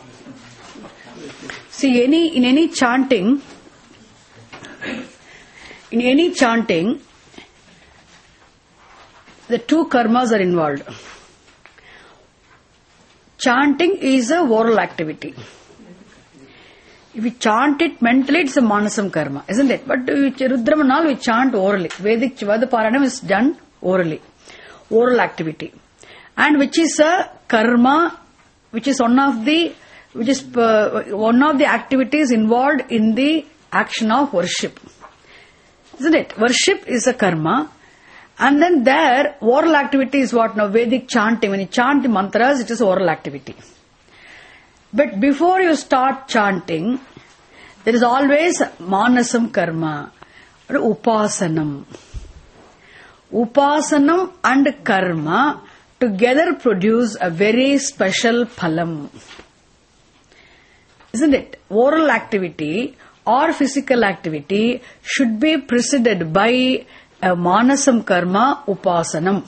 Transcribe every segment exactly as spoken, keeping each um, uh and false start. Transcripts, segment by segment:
See, any in any chanting, in any chanting, the two karmas are involved. Chanting is a oral activity. If we chant it mentally, it's a manasam karma, isn't it? But Rudramanal, we chant orally. Vedic Veda Paranam is done orally. Oral activity. And which is a karma, which is one of the, which is uh, one of the activities involved in the action of worship. Isn't it? Worship is a karma. And then there, oral activity is what now? Vedic chanting. When you chant the mantras, it is oral activity. But before you start chanting, there is always manasam karma or upasanam. Upasanam and karma together produce a very special phalam. Isn't it? Oral activity or physical activity should be preceded by a manasam karma upasanam,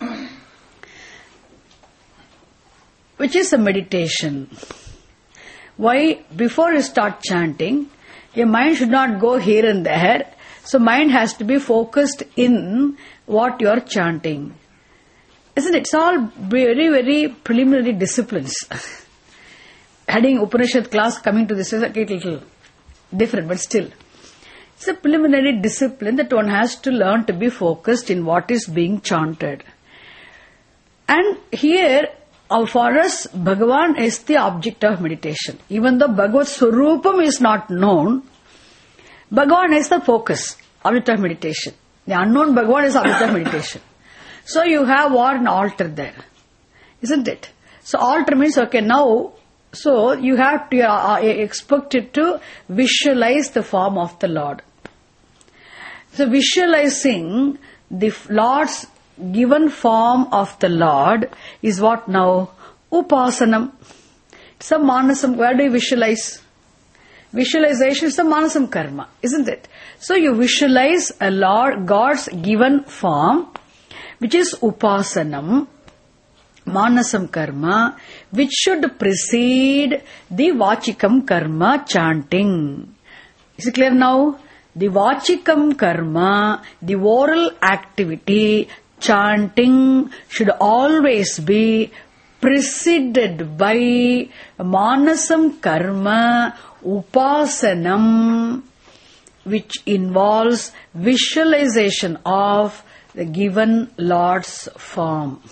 which is a meditation. Why? Before you start chanting, your mind should not go here and there. So mind has to be focused in what you are chanting. Isn't it? It's all very, very preliminary disciplines. Having Upanishad class coming to this is a little different, but still. It's a preliminary discipline that one has to learn to be focused in what is being chanted. And here, for us, Bhagavan is the object of meditation. Even though Bhagavad Swarupam is not known, Bhagavan is the focus, object of meditation. The unknown Bhagavan is object of meditation. So you have what? An altar there. Isn't it? So altar means, okay, now, so you have to, uh, expected to visualize the form of the Lord. So visualizing the Lord's given form of the Lord is what now? Upasanam. It's a manasam. Where do you visualize? Visualization is a manasam karma, isn't it? So you visualize a Lord, God's given form, which is upasanam, manasam karma, which should precede the vachikam karma chanting. Is it clear now? The vachikam karma, the oral activity, chanting should always be preceded by manasam karma, upasanam, which involves visualization of the given Lord's form.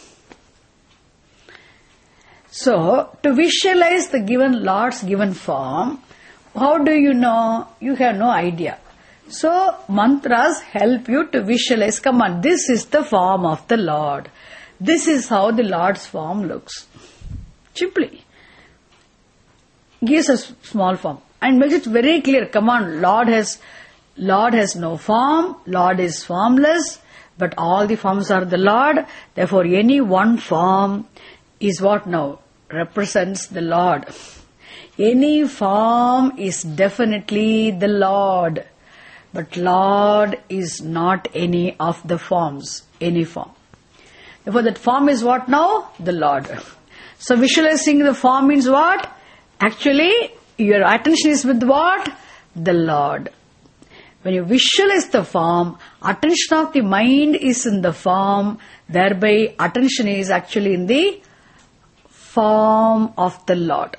So, to visualize the given Lord's given form, how do you know? You have no idea. So, mantras help you to visualize, come on, this is the form of the Lord. This is how the Lord's form looks. Simply. Gives a small form. And makes it very clear, come on, Lord has, Lord has no form, Lord is formless, but all the forms are the Lord. Therefore, any one form is what now? Represents the Lord. Any form is definitely the Lord. But Lord is not any of the forms, any form. Therefore that form is what now? The Lord. So visualizing the form means what? Actually, your attention is with what? The Lord. When you visualize the form, attention of the mind is in the form, thereby attention is actually in the form of the Lord.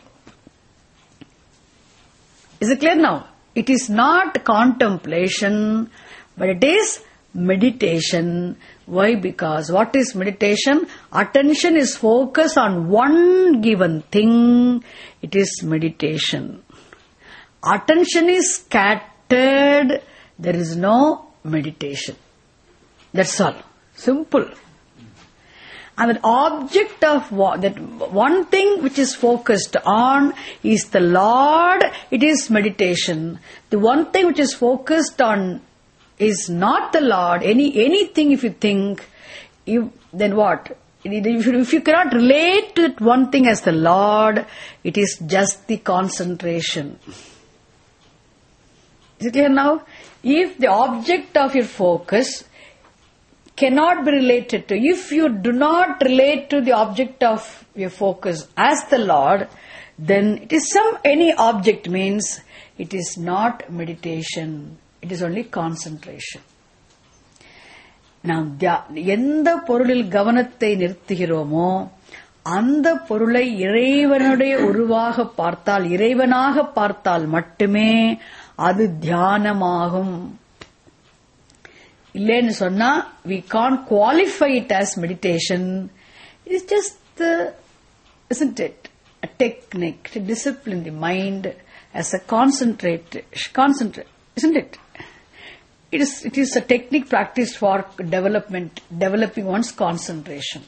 Is it clear now? It is not contemplation, but it is meditation. Why? Because what is meditation? Attention is focused on one given thing. It is meditation. Attention is scattered. There is no meditation. That's all. Simple. And the object of what, that one thing which is focused on is the Lord, it is meditation. The one thing which is focused on is not the Lord, any anything if you think, you, then what? If you, if you cannot relate to that one thing as the Lord, it is just the concentration. Is it clear now? If the object of your focus cannot be related to, if you do not relate to the object of your focus as the Lord, then it is some, any object means it is not meditation. It is only concentration. நாம் எந்த பொருளில் கவனத்தை நிறுத்துகிறோமோ அந்த பொருளை இறைவனுடைய உருவாக பார்த்தால், இறைவனாக பார்த்தால் மட்டுமே அது தியானமாகும். இல்லைன்னு சொன்னா we can't qualify it as meditation. It is just the, isn't it, a technique to discipline the mind as a concentrate, concentrate, isn't it? It is, it is a technique practiced for development, developing one's concentration.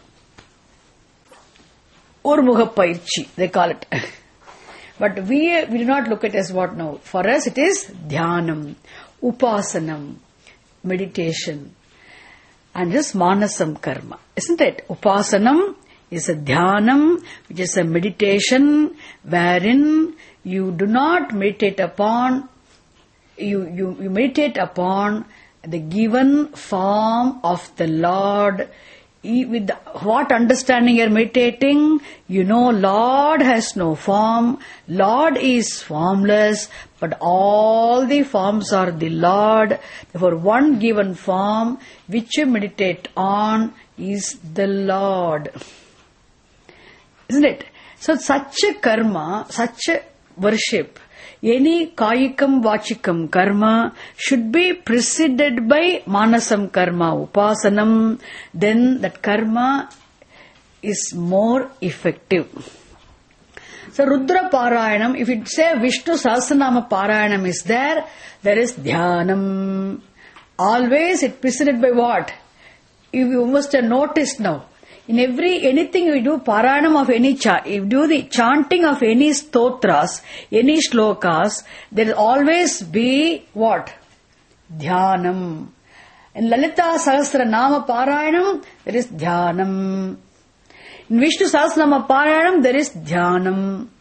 Ormuga Paichi, they call it. But we, we do not look at it as what now. For us it is Dhyanam, Upasanam, meditation, and just Manasam Karma. Isn't it? Upasanam is a Dhyanam, which is a meditation wherein you do not meditate upon You, you, you meditate upon the given form of the Lord. With the, what understanding you are meditating? You know Lord has no form. Lord is formless, but all the forms are the Lord. Therefore, one given form which you meditate on is the Lord. Isn't it? So such a karma, such a worship, any kayikam vachikam karma should be preceded by manasam karma, upasanam. Then that karma is more effective. So Rudra Parayanam, if you say Vishnu Sahasranama Parayanam is there, there is Dhyanam. Always it preceded by what? You must have noticed now. In every, anything we do, Parayanam of any chant, if you do the chanting of any stotras, any shlokas, there will always be what? Dhyanam. In Lalita Sahasranama Parayanam, there is Dhyanam. In Vishnu Sahasranama Parayanam, there is Dhyanam.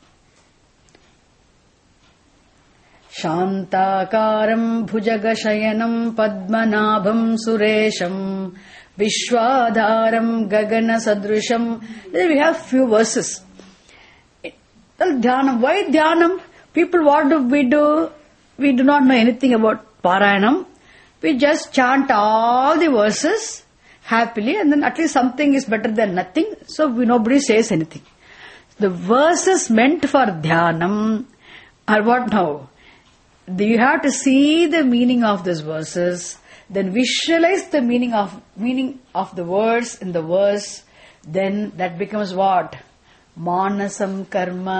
Shantakaram bhujagashayanam padmanabham suresham Vishwadharam Gagana Sadrusham. Then we have few verses. Dhyanam. Why Dhyanam? People, what do we do? We do not know anything about Parayanam. We just chant all the verses happily, and then at least something is better than nothing. So we, nobody says anything. The verses meant for Dhyanam are what now? You have to see the meaning of these verses. Then visualize the meaning of meaning of the words in the verse. Then that becomes what? Manasam karma.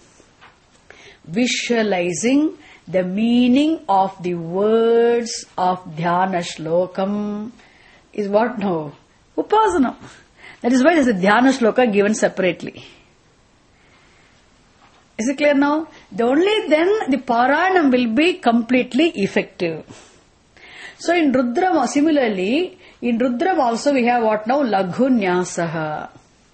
Visualizing the meaning of the words of Dhyana Shlokam is what now? Upasana. That is why there is a Dhyana Shloka given separately. Is it clear now? The only then the Parayanam will be completely effective. So in Rudram, similarly, in Rudram also we have what now? Laghu Nyasaha.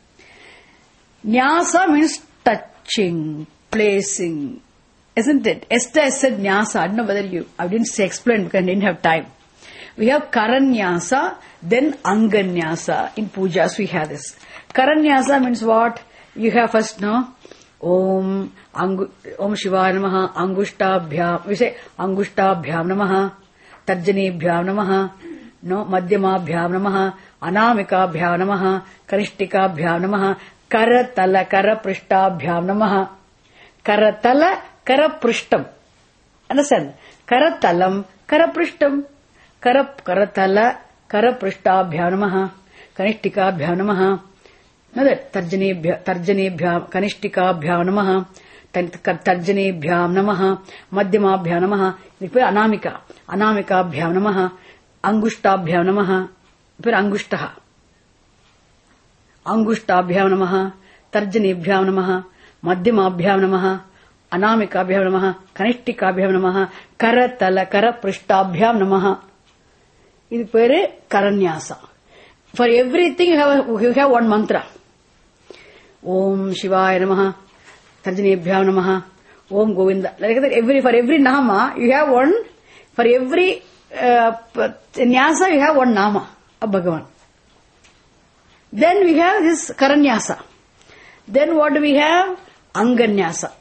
Nyasa means touching, placing. Isn't it? Esther said Nyasa. I don't know whether you, I didn't say explain because I didn't have time. We have Karanyasa, then Anganyasa. In pujas we have this. Karanyasa means what? You have first, no? Om, Angu, Om Shivaya Namaha, Angushtabhyam. We say Angushtabhyam Namaha. Tarjanebhyam namaha, no, Madhyamabhyam namaha, Anamikabhyam namaha, Kanishtikabhyam namaha, Karatala Karaprishtabhyam namaha. Karatala Karaprishtam. Understand? Karatalam Karaprishtam. Karap Karatala Karaprishtabhyam namaha, Kanishtikabhyam namaha. Now that Tarjanebhyam, Tarjanebhyam, Kanishtikabhyam namaha. Tarjanebhyam namaha, Madhyamabhyam namaha. Anamika. Anamikabhyam namaha, Angushtabhyam namaha, फिर Angushtaha. Angushtabhyam namaha, Tarjanebhyam namaha, Madhyamabhyam namaha, Anamikabhyam namaha, Kanishtikabhyam namaha, Karatala Karaprishtabhyam namaha. This is Karanyasa. For everything you have, you have one mantra. Om Shivaya namaha, Tarjanebhyam namaha, Om Govinda. Like that, every, for every nama, you have one. For every uh, nyasa, you have one nama of Bhagavan. Then we have this Karanyasa. Then what do we have? Anganyasa.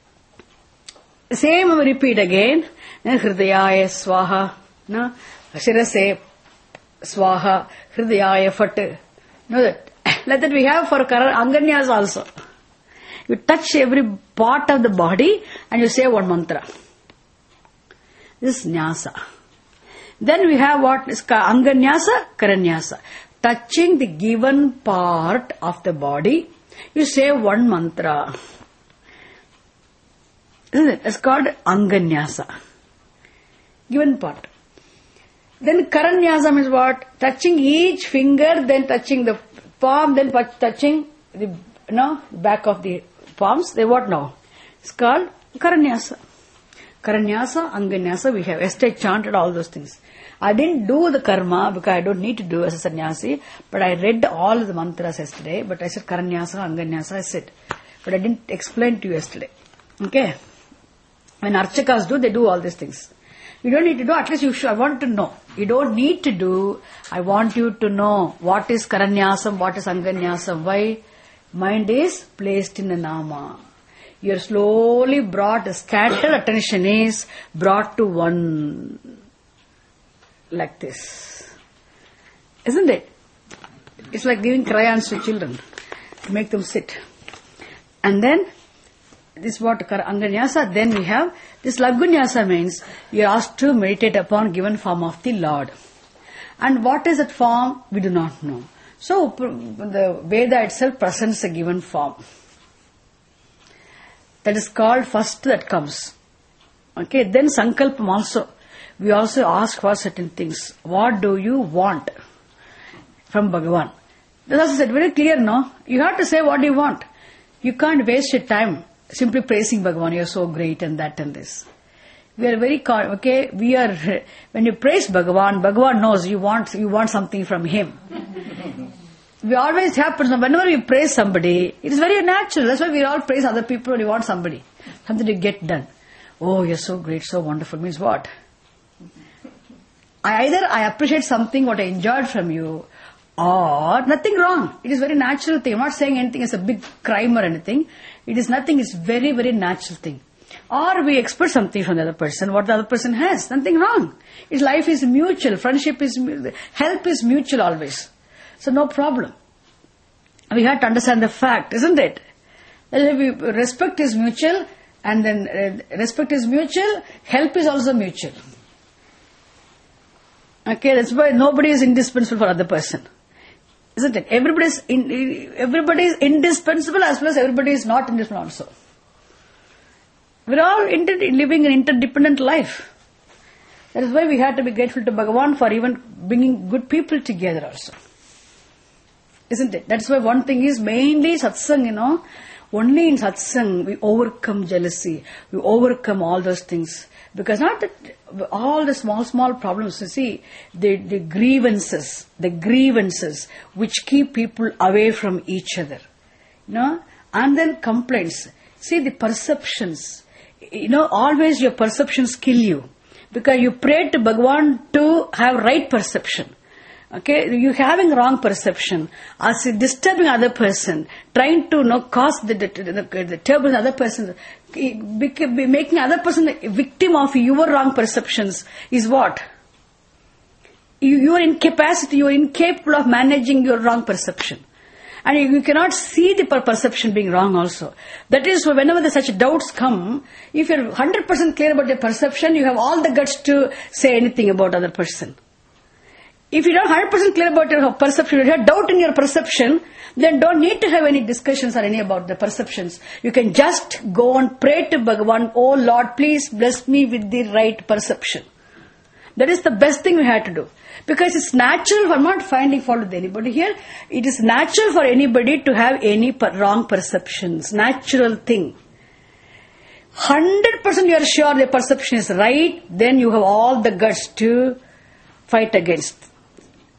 Same we repeat again. Hridayaya swaha. No? Shirase swaha. Hridayaya fat. Know that? Like that we have for Anganyasa also. You touch every part of the body and you say one mantra. This is Nyasa. Then we have what is Anganyasa, Karanyasa. Touching the given part of the body, you say one mantra. Isn't it? It's called Anganyasa. Given part. Then Karanyasa means what? Touching each finger, then touching the palm, then touching the you know, back of the palms. They what now? It's called Karanyasa. Karanyasa, Anganyasa, we have yesterday chanted all those things. I didn't do the karma because I don't need to do as a sannyasi, but I read all the mantras yesterday, but I said Karanyasa, Anganyasa, I said. But I didn't explain to you yesterday. Okay? When Archakas do, they do all these things. You don't need to do, at least you should, I want to know. You don't need to do, I want you to know what is Karanyasam, what is Anganyasam, why mind is placed in a nama. You are slowly brought, scattered attention is brought to one, like this. Isn't it? It's like giving crayons to children to make them sit. And then, this is what Anganyasa, then we have, this Lagunyasa means you are asked to meditate upon given form of the Lord. And what is that form? We do not know. So, the Veda itself presents a given form. That is called first that comes. Okay, then Sankalpam also. We also ask for certain things. What do you want from Bhagavan? That's also said very clear, no? You have to say what you want. You can't waste your time simply praising Bhagavan. You're so great and that and this. We are very, okay, we are, when you praise Bhagavan, Bhagavan knows you want, you want something from him. We always happen, whenever we praise somebody, it is very natural. That's why we all praise other people when we want somebody. Something to get done. Oh, you're so great, so wonderful. Means what? I either I appreciate something what I enjoyed from you, or nothing wrong. It is very natural thing. I'm not saying anything is a big crime or anything. It is nothing, it's very, very natural thing. Or we expect something from the other person, what the other person has. Nothing wrong. Its life is mutual, friendship is, help is mutual always. So no problem. We have to understand the fact, isn't it? Respect is mutual, and then uh, respect is mutual, help is also mutual. Okay, that's why nobody is indispensable for other person. Isn't it? Everybody is, in, everybody is indispensable as well as everybody is not indispensable also. We're all inter- living an interdependent life. That is why we have to be grateful to Bhagavan for even bringing good people together also. Isn't it? That's why one thing is mainly satsang, you know. Only in satsang we overcome jealousy. We overcome all those things. Because not that all the small, small problems, you see, the, the grievances, the grievances which keep people away from each other. You know, and then complaints. See the perceptions. You know, always your perceptions kill you. Because you pray to Bhagavan to have right perception. Okay, you having wrong perception, as disturbing other person, trying to you know, cause the, the, the, the turbulence other person, making other person a victim of your wrong perceptions is what? You, you are incapacity, you are incapable of managing your wrong perception. And you, you cannot see the perception being wrong also. That is why whenever the such doubts come, if you are one hundred percent clear about your perception, you have all the guts to say anything about other person. If you are one hundred percent clear about your perception, you have doubt in your perception, then don't need to have any discussions or any about the perceptions. You can just go and pray to Bhagavan, oh Lord, please bless me with the right perception. That is the best thing we have to do. Because it's natural, I'm not finding fault with anybody here, it is natural for anybody to have any per- wrong perceptions. Natural thing. one hundred percent you are sure the perception is right, then you have all the guts to fight against.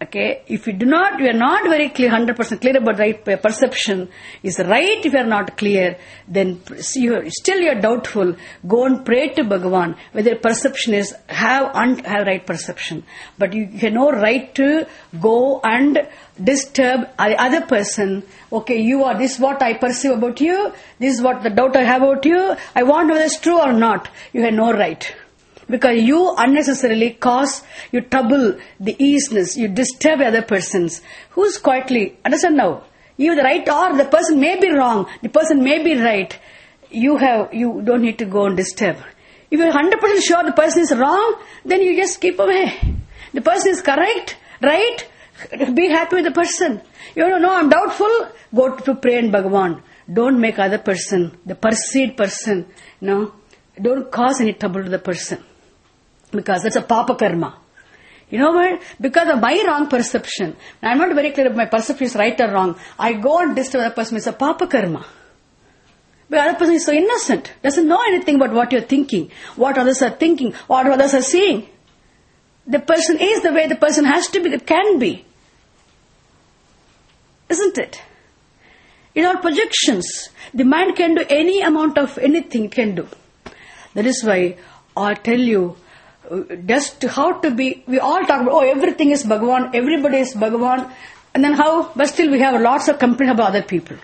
Okay, if you do not, you are not very clear, one hundred percent clear about right perception is right. If you are not clear, then you are, still you are doubtful. Go and pray to Bhagavan whether perception is have un, have right perception. But you have no right to go and disturb the other person. Okay, you are this is what I perceive about you. This is what the doubt I have about you. I want to know whether it's true or not. You have no right. Because you unnecessarily cause, you trouble the easiness, you disturb other persons. Who's quietly, understand now, you the right or the person may be wrong, the person may be right. You have, you don't need to go and disturb. If you're one hundred percent sure the person is wrong, then you just keep away. The person is correct, right? Be happy with the person. You don't know, I'm doubtful, go to pray and Bhagavan. Don't make other person, the perceived person, you know, don't cause any trouble to the person. Because that's a papa karma. You know what? Because of my wrong perception, I'm not very clear if my perception is right or wrong, I go and disturb the other person, it's a papa karma. But the other person is so innocent, doesn't know anything about what you're thinking, what others are thinking, what others are saying. The person is the way the person has to be, it can be. Isn't it? In our projections, the mind can do any amount of anything it can do. That is why I tell you, just how to be, we all talk about, oh, everything is Bhagavan, everybody is Bhagavan, and then how, but still we have lots of complaint about other people.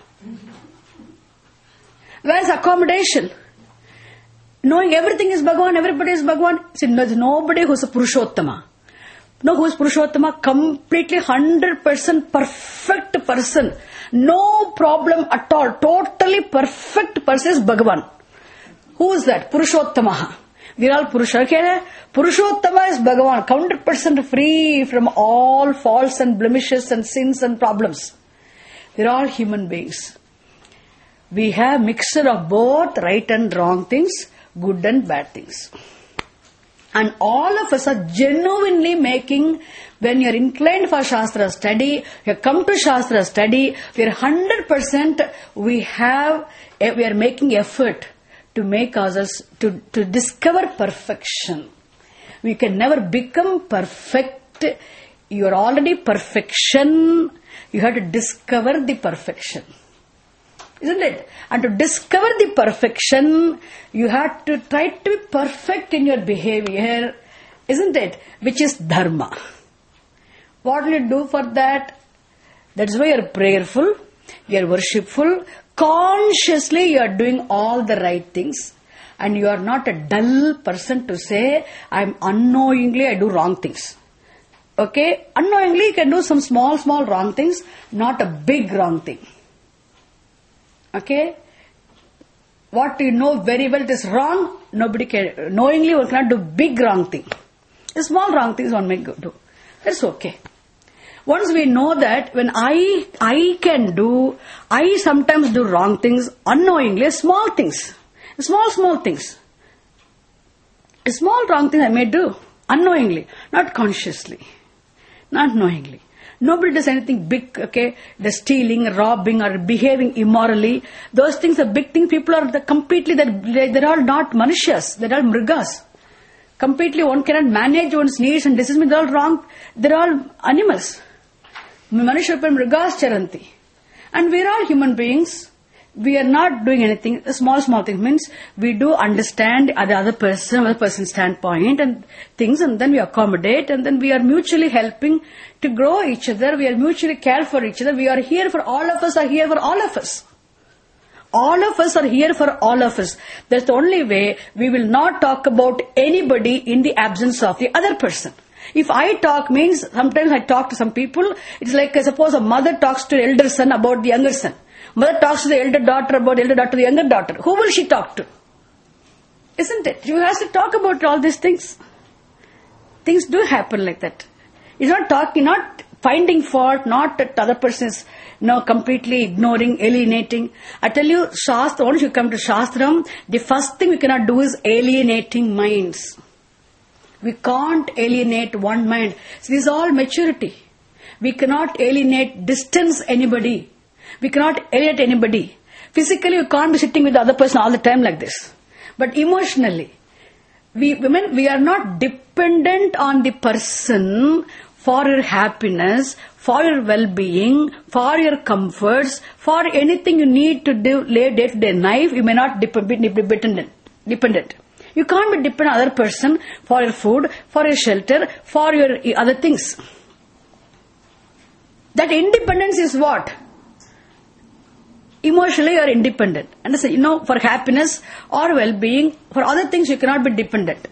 Where is accommodation? Knowing everything is Bhagavan, everybody is Bhagavan, see, there's nobody who's a Purushottama. No, who is Purushottama? Completely one hundred percent perfect person. No problem at all. Totally perfect person is Bhagavan. Who is that? Purushottama. We are all Purusha. Okay? Purushottama is Bhagavan. one hundred percent free from all faults and blemishes and sins and problems. We are all human beings. We have mixture of both right and wrong things, good and bad things. And all of us are genuinely making, when you are inclined for Shastra study, you come to Shastra study, we are one hundred percent, we have, we are making effort to make others, to, to discover perfection. We can never become perfect. You are already perfection. You have to discover the perfection. Isn't it? And to discover the perfection, you have to try to be perfect in your behavior. Isn't it? Which is dharma. What will you do for that? That's why you are prayerful, you are worshipful. Consciously you are doing all the right things. And you are not a dull person to say, I am unknowingly I do wrong things. Okay? Unknowingly you can do some small, small wrong things, not a big wrong thing. Okay? What you know very well it is wrong, nobody can, knowingly one cannot do big wrong thing. The small wrong things one may do. That's okay. Once we know that when I, I can do, I sometimes do wrong things unknowingly, small things. Small, small things. A small wrong thing I may do unknowingly, not consciously, not knowingly. Nobody does anything big, okay? The stealing, robbing, or behaving immorally. Those things are big things. People are the completely, they're, they're all not manushas. They're all mrigas. Completely one cannot manage one's needs and decisions. They're all wrong. They're all animals. Manusharupam mrigas charanti. And we're all human beings. We are not doing anything. A small, small thing means we do understand the other person, other person's standpoint and things, and then we accommodate, and then we are mutually helping to grow each other. We are mutually care for each other. We are here for all of us. Are here for all of us. All of us are here for all of us. That's the only way. We will not talk about anybody in the absence of the other person. If I talk means, sometimes I talk to some people, it's like uh, suppose a mother talks to the elder son about the younger son. Mother talks to the elder daughter about the elder daughter, the younger daughter. Who will she talk to? Isn't it? She has to talk about all these things. Things do happen like that. It's not talking, not finding fault, not that the other person is you know, completely ignoring, alienating. I tell you, Shastra, once you come to Shastram, the first thing we cannot do is alienating minds. We can't alienate one mind. So this is all maturity. We cannot alienate, distance anybody. We cannot alienate anybody. Physically, you can't be sitting with the other person all the time like this. But emotionally, we women, we are not dependent on the person for your happiness, for your well-being, for your comforts, for anything you need to do day-to-day life, you may not dep- be dependent. dependent. You can't be dependent on other person for your food, for your shelter, for your other things. That independence is what? Emotionally you are independent. And you know, for happiness or well-being, for other things you cannot be dependent.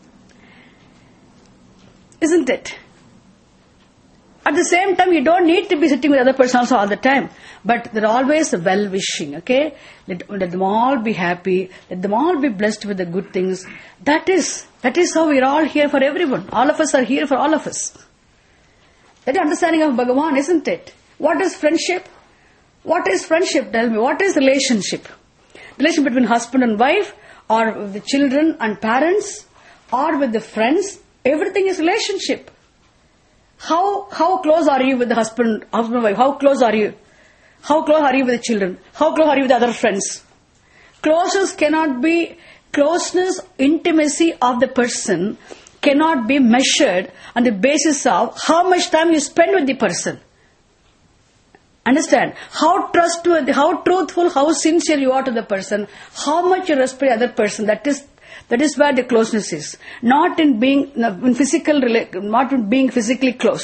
Isn't it? At the same time, you don't need to be sitting with other person also all the time. But there are always well-wishing, okay? Let, let them all be happy. Let them all be blessed with the good things. That is, that is how we are all here for everyone. All of us are here for all of us. That is understanding of Bhagavan, isn't it? What is friendship? What is friendship? Tell me, what is relationship? Relation between husband and wife, or with the children and parents, or with the friends. Everything is relationship. How how close are you with the husband, husband and wife? How close are you? How close are you with the children? How close are you with the other friends? Closeness cannot be, closeness, intimacy of the person cannot be measured on the basis of how much time you spend with the person. Understand? How trustworthy, how truthful, how sincere you are to the person, how much you respect the other person. That is That is where the closeness is. Not in being in physical, not in being physically close.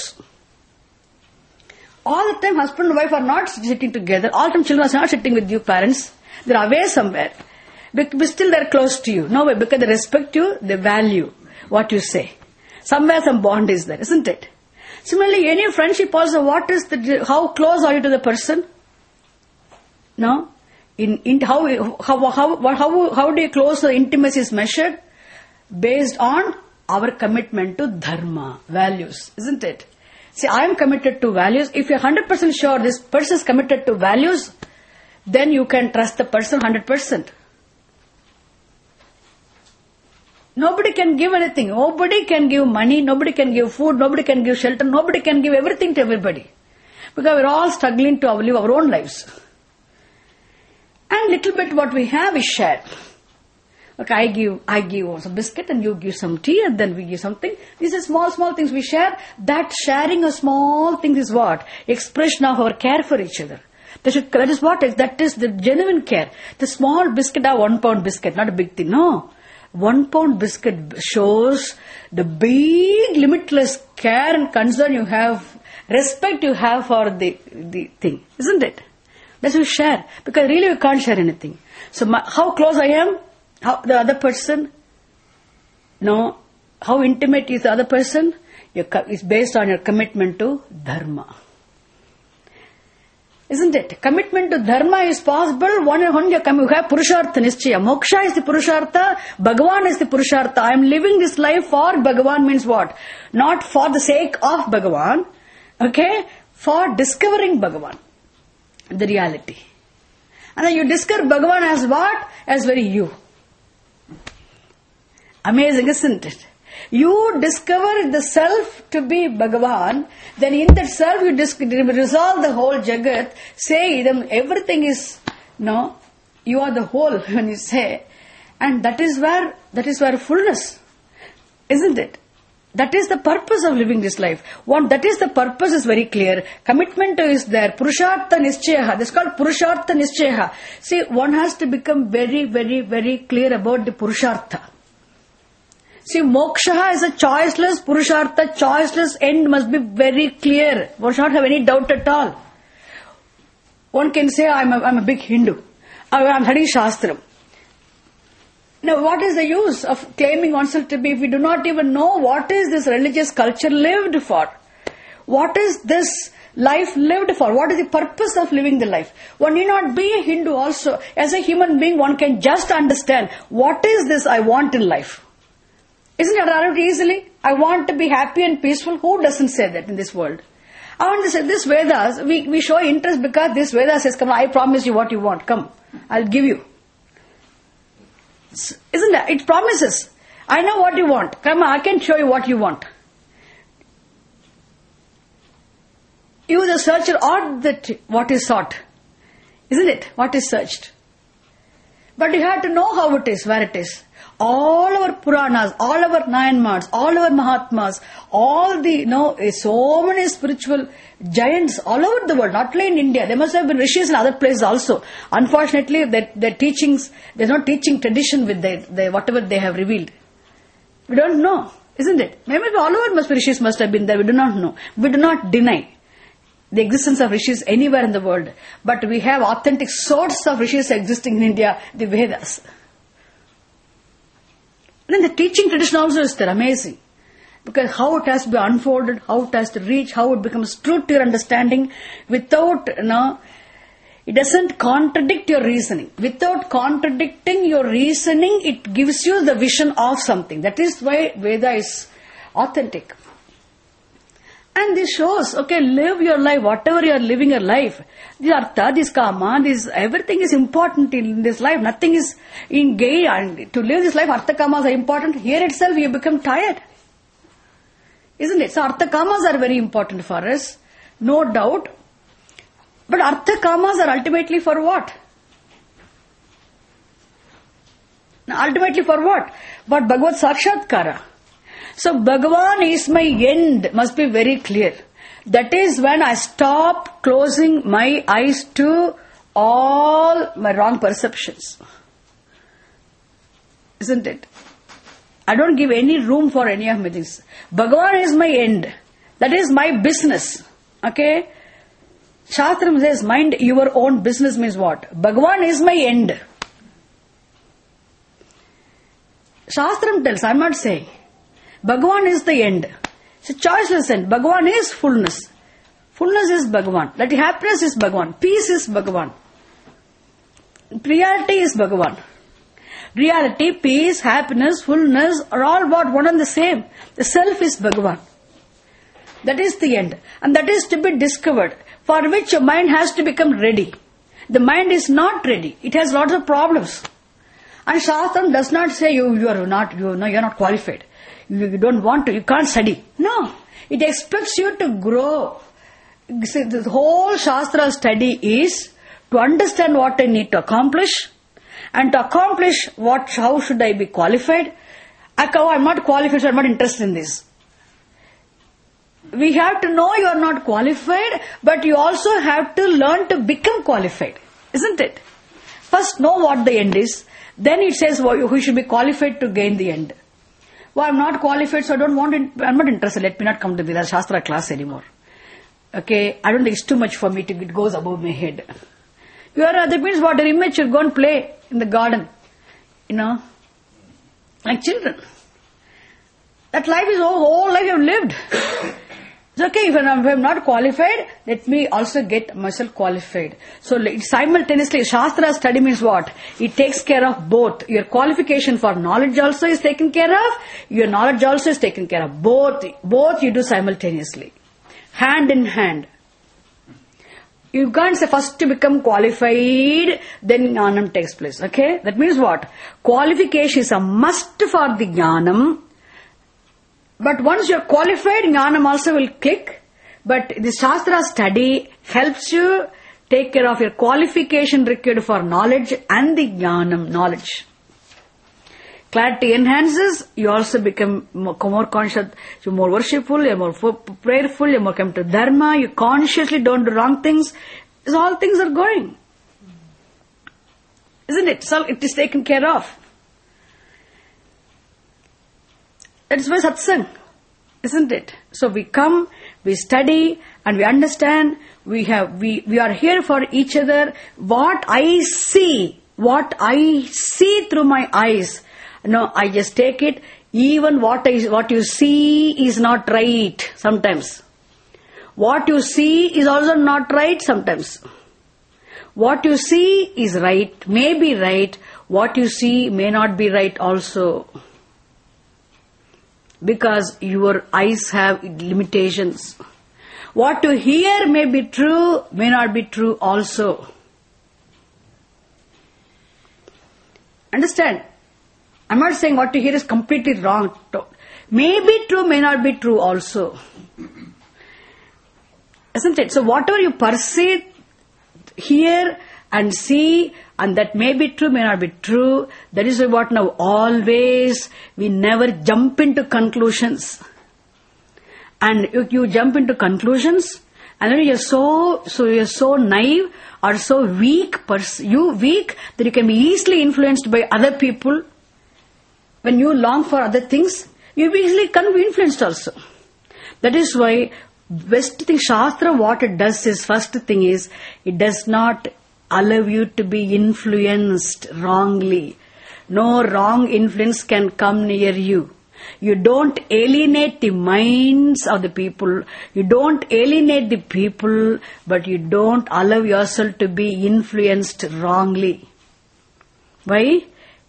All the time husband and wife are not sitting together. All the time children are not sitting with you parents. They are away somewhere. But still they are close to you. No way, because they respect you, they value what you say. Somewhere some bond is there, isn't it? Similarly, any friendship also, what is the, how close are you to the person? No? In, in how, how, how, how, how do you close the intimacy is measured? Based on our commitment to dharma, values, isn't it? See, I am committed to values. If you are one hundred percent sure this person is committed to values, then you can trust the person one hundred percent. Nobody can give anything. Nobody can give money, nobody can give food, nobody can give shelter, nobody can give everything to everybody. Because we are all struggling to live our own lives. And little bit what we have is shared. Okay, I give, I give some biscuit and you give some tea and then we give something. These are small, small things we share. That sharing of small things is what? Expression of our care for each other. That, should, that is what? That is the genuine care. The small biscuit are one pound biscuit, not a big thing. No. One pound biscuit shows the big limitless care and concern you have, respect you have for the, the thing. Isn't it? That's what we share. Because really we can't share anything. So my, how close I am, how the other person, no, how intimate is the other person, your, is based on your commitment to dharma. Isn't it? Commitment to dharma is possible when you have Purushartha Nischaya. Moksha is the Purushartha, Bhagavan is the Purushartha. I am living this life for Bhagavan means what? Not for the sake of Bhagavan, okay? For discovering Bhagavan, the reality. And then you discover Bhagavan as what? As very you. Amazing, isn't it? You discover the self to be Bhagavan, then in that self you dis- resolve the whole Jagat, say them everything is, no, you are the whole when you say, and that is where, that is where fullness, isn't it? That is the purpose of living this life. One, that is the purpose is very clear. Commitment is there. Purushartha Nischayaha. This is called Purushartha Nischayaha. See, one has to become very, very, very clear about the Purushartha. See, moksha is a choiceless, Purushartha, choiceless end must be very clear. One should not have any doubt at all. One can say, I'm a, I'm a big Hindu. I'm studying Shastram. Now, what is the use of claiming oneself to be if we do not even know what is this religious culture lived for? What is this life lived for? What is the purpose of living the life? One need not be a Hindu also. As a human being, one can just understand what is this I want in life. Isn't it arrived easily? I want to be happy and peaceful. Who doesn't say that in this world? I want to say this Vedas, we, we show interest because this Vedas says, come, I promise you what you want. Come, I'll give you. Isn't that? It promises. I know what you want. Come, I can show you what you want. You the searcher or that what is sought. Isn't it? What is searched. But you have to know how it is, where it is. All our Puranas, all our Nayanmars, all our Mahatmas, all the, you know, so many spiritual giants all over the world, not only in India. There must have been rishis in other places also. Unfortunately, their, their teachings, there's no teaching tradition with their, their, whatever they have revealed. We don't know, isn't it? Maybe all over must be rishis must have been there. We do not know. We do not deny the existence of rishis anywhere in the world. But we have authentic source of rishis existing in India, the Vedas. Then the teaching tradition also is there, amazing. Because how it has to be unfolded, how it has to reach, how it becomes true to your understanding without, you know, it doesn't contradict your reasoning. Without contradicting your reasoning, it gives you the vision of something. That is why Veda is authentic. And this shows, okay, live your life, whatever you are living your life. This artha, this kama, this, everything is important in this life. Nothing is in gain. And to live this life, artha kamas are important. Here itself, you become tired. Isn't it? So, artha kamas are very important for us. No doubt. But artha kamas are ultimately for what? Now, ultimately for what? But Bhagavad Sakshatkara. So, Bhagavan is my end, must be very clear. That is when I stop closing my eyes to all my wrong perceptions. Isn't it? I don't give any room for any of my things. Bhagavan is my end. That is my business. Okay? Shastram says, mind your own business means what? Bhagavan is my end. Shastram tells, I'm not saying. Bhagavan is the end. It's a choiceless end. Bhagavan is fullness. Fullness is Bhagavan. That happiness is Bhagavan. Peace is Bhagavan. Reality is Bhagavan. Reality, peace, happiness, fullness are all what? One and the same. The self is Bhagavan. That is the end. And that is to be discovered, for which your mind has to become ready. The mind is not ready. It has lots of problems. And Shastram does not say you, you are not, you know, you are not qualified. You, you don't want to, you can't study. No. It expects you to grow. See, the whole Shastra study is to understand what I need to accomplish, and to accomplish what, how should I be qualified. I, I'm not qualified, so I'm not interested in this. We have to know you are not qualified, but you also have to learn to become qualified. Isn't it? First know what the end is. Then it says well, who should be qualified to gain the end. Well, I'm not qualified, so I don't want it, I'm not interested. Let me not come to the Shastra class anymore. Okay, I don't think it's too much for me to, it goes above my head. You are, that means what, an immature, go and play in the garden. You know, like children. That life is whole, whole life you have lived. It's okay, if I'm, if I'm not qualified, let me also get myself qualified. So simultaneously, Shastra study means what? It takes care of both. Your qualification for knowledge also is taken care of. Your knowledge also is taken care of. Both, both you do simultaneously. Hand in hand. You can't say first to become qualified, then Jnanam takes place. Okay? That means what? Qualification is a must for the Jnanam. But once you are qualified, Jnanam also will click. But the Shastra study helps you take care of your qualification required for knowledge and the Jnanam, knowledge. Clarity enhances, you also become more, more conscious, you're more worshipful, you're more prayerful, you're more come to Dharma, you consciously don't do wrong things. So all things are going. Isn't it? So it is taken care of. That is why satsang, isn't it? So we come, we study, and we understand, we have, we, we are here for each other. What I see, what I see through my eyes, no, I just take it. Even what I, what you see is not right sometimes. What you see is also not right sometimes. What you see is right, may be right. What you see may not be right also. Because your eyes have limitations. What you hear may be true, may not be true also. Understand? I'm not saying what you hear is completely wrong. May be true, may not be true also. Isn't it? So whatever you perceive, hear and see, and that may be true, may not be true. That is what now always, we never jump into conclusions. And if you jump into conclusions, and then you're so, so you're so naive or so weak, pers- you weak that you can be easily influenced by other people. When you long for other things, you easily can be influenced also. That is why best thing, Shastra, what it does is, first thing is, it does not allow you to be influenced wrongly. No wrong influence can come near you. You don't alienate the minds of the people. You don't alienate the people, but you don't allow yourself to be influenced wrongly. Why?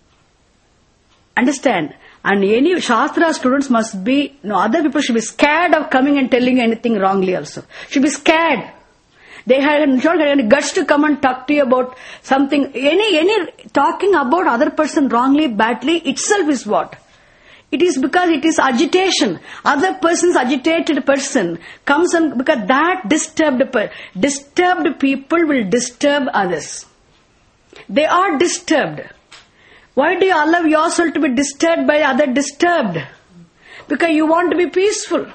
Understand? And any Shastra students must be, no, other people should be scared of coming and telling you anything wrongly also. Should be scared. They have not any guts to come and talk to you about something. Any, any talking about other person wrongly, badly, itself is what? It is because it is agitation. Other person's agitated person comes and, because that disturbed, disturbed people will disturb others. They are disturbed. Why do you allow yourself to be disturbed by other disturbed? Because you want to be peaceful.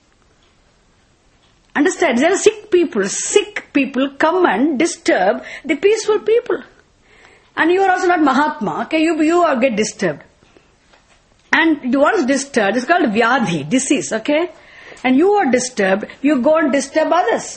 Understand? There are sick people. Sick people come and disturb the peaceful people. And you are also not Mahatma. Okay, you, you are get disturbed. And you once disturbed, it's called Vyadhi, disease, okay? And you are disturbed, you go and disturb others.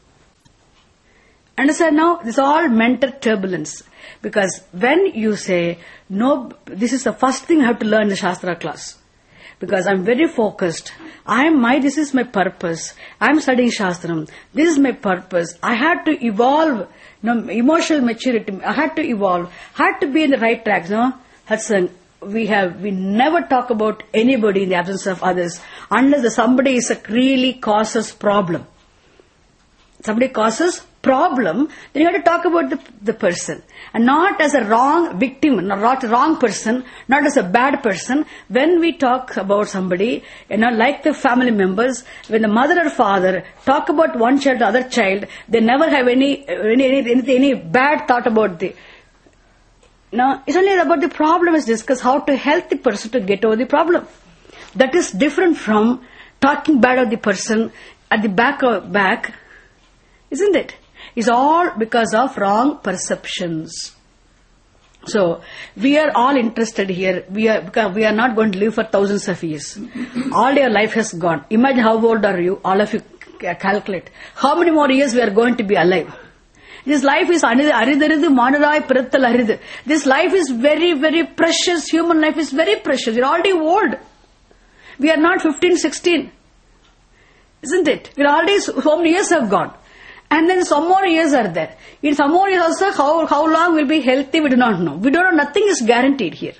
Understand now? This is all mental turbulence. Because when you say, no, this is the first thing I have to learn in the Shastra class. Because I'm very focused. I am my, this is my purpose. I'm studying Shastram. This is my purpose. I had to evolve, you know, emotional maturity. I had to evolve. I had to be in the right tracks, no? Hudson. We have, we never talk about anybody in the absence of others unless the somebody is a really causes problem. Somebody causes problem, then you have to talk about the, the person. And not as a wrong victim, not a wrong person, not as a bad person. When we talk about somebody, you know, like the family members, when the mother or father talk about one child or other child, they never have any, any, any, any, any bad thought about the. Now, it's only about the problem is discussed, how to help the person to get over the problem. That is different from talking bad of the person at the back of back, isn't it? It's all because of wrong perceptions. So, we are all interested here. We are, because we are not going to live for thousands of years. All your life has gone. Imagine how old are you? All of you calculate. How many more years we are going to be alive? This life is aridaridu manarai pirattal aridu. This life is very, very precious. Human life is very precious. We're already old. We are not fifteen, sixteen. Isn't it? We're already, so many years have gone. And then some more years are there. In some more years also, how, how long we'll be healthy, we do not know. We don't know, nothing is guaranteed here.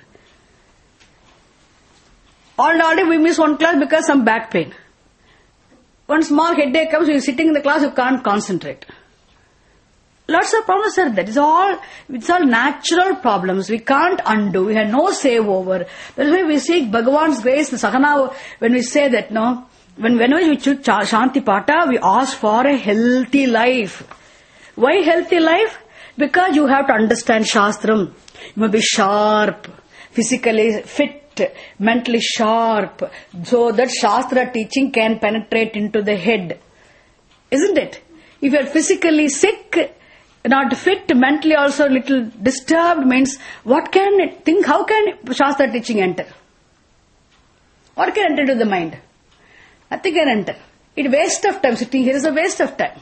Already we miss one class because some back pain. One small headache comes, you're sitting in the class, you can't concentrate. Lots of problems are there. It's all, it's all natural problems. We can't undo. We have no save over. That's why we seek Bhagavan's grace. The Sahana, when we say that, no, when, whenever we choose Shanti Pata, we ask for a healthy life. Why healthy life? Because you have to understand Shastram. You must be sharp, physically fit, mentally sharp, so that Shastra teaching can penetrate into the head. Isn't it? If you are physically sick, not fit, mentally also little disturbed, means what can it think, how can Shastra teaching enter? What can enter into the mind? Nothing can enter. It waste of time. Sitting here is a waste of time.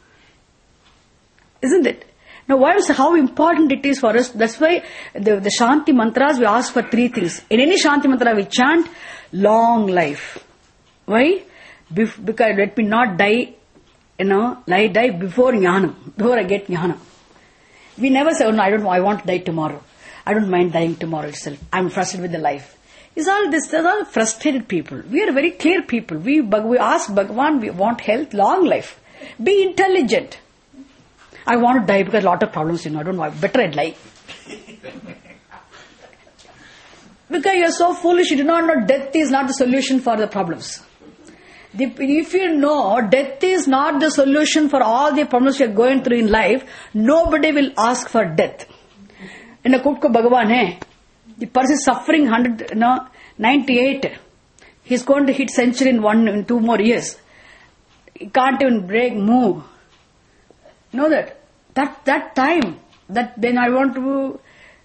Isn't it? Now, why is how important it is for us? That's why the, the Shanti mantras, we ask for three things. In any Shanti mantra, we chant long life. Why? Bef- because let me not die. You know, I die before jnanam, before I get jnanam. We never say, oh no, I don't, I want to die tomorrow. I don't mind dying tomorrow itself. I'm frustrated with the life. It's all this, they're all frustrated people. We are very clear people. We, we ask Bhagavan, we want health, long life. Be intelligent. I want to die because a lot of problems, you know, I don't know, better I die. Because you're so foolish, you do not know death is not the solution for the problems. The, if you know death is not the solution for all the problems you are going through in life, nobody will ask for death. In a Kutko Bhagavan, eh? The person is suffering one hundred, no, ninety-eight. He's going to hit century in one, in two more years. He can't even break, move. You know that? That, that time, that then I want to,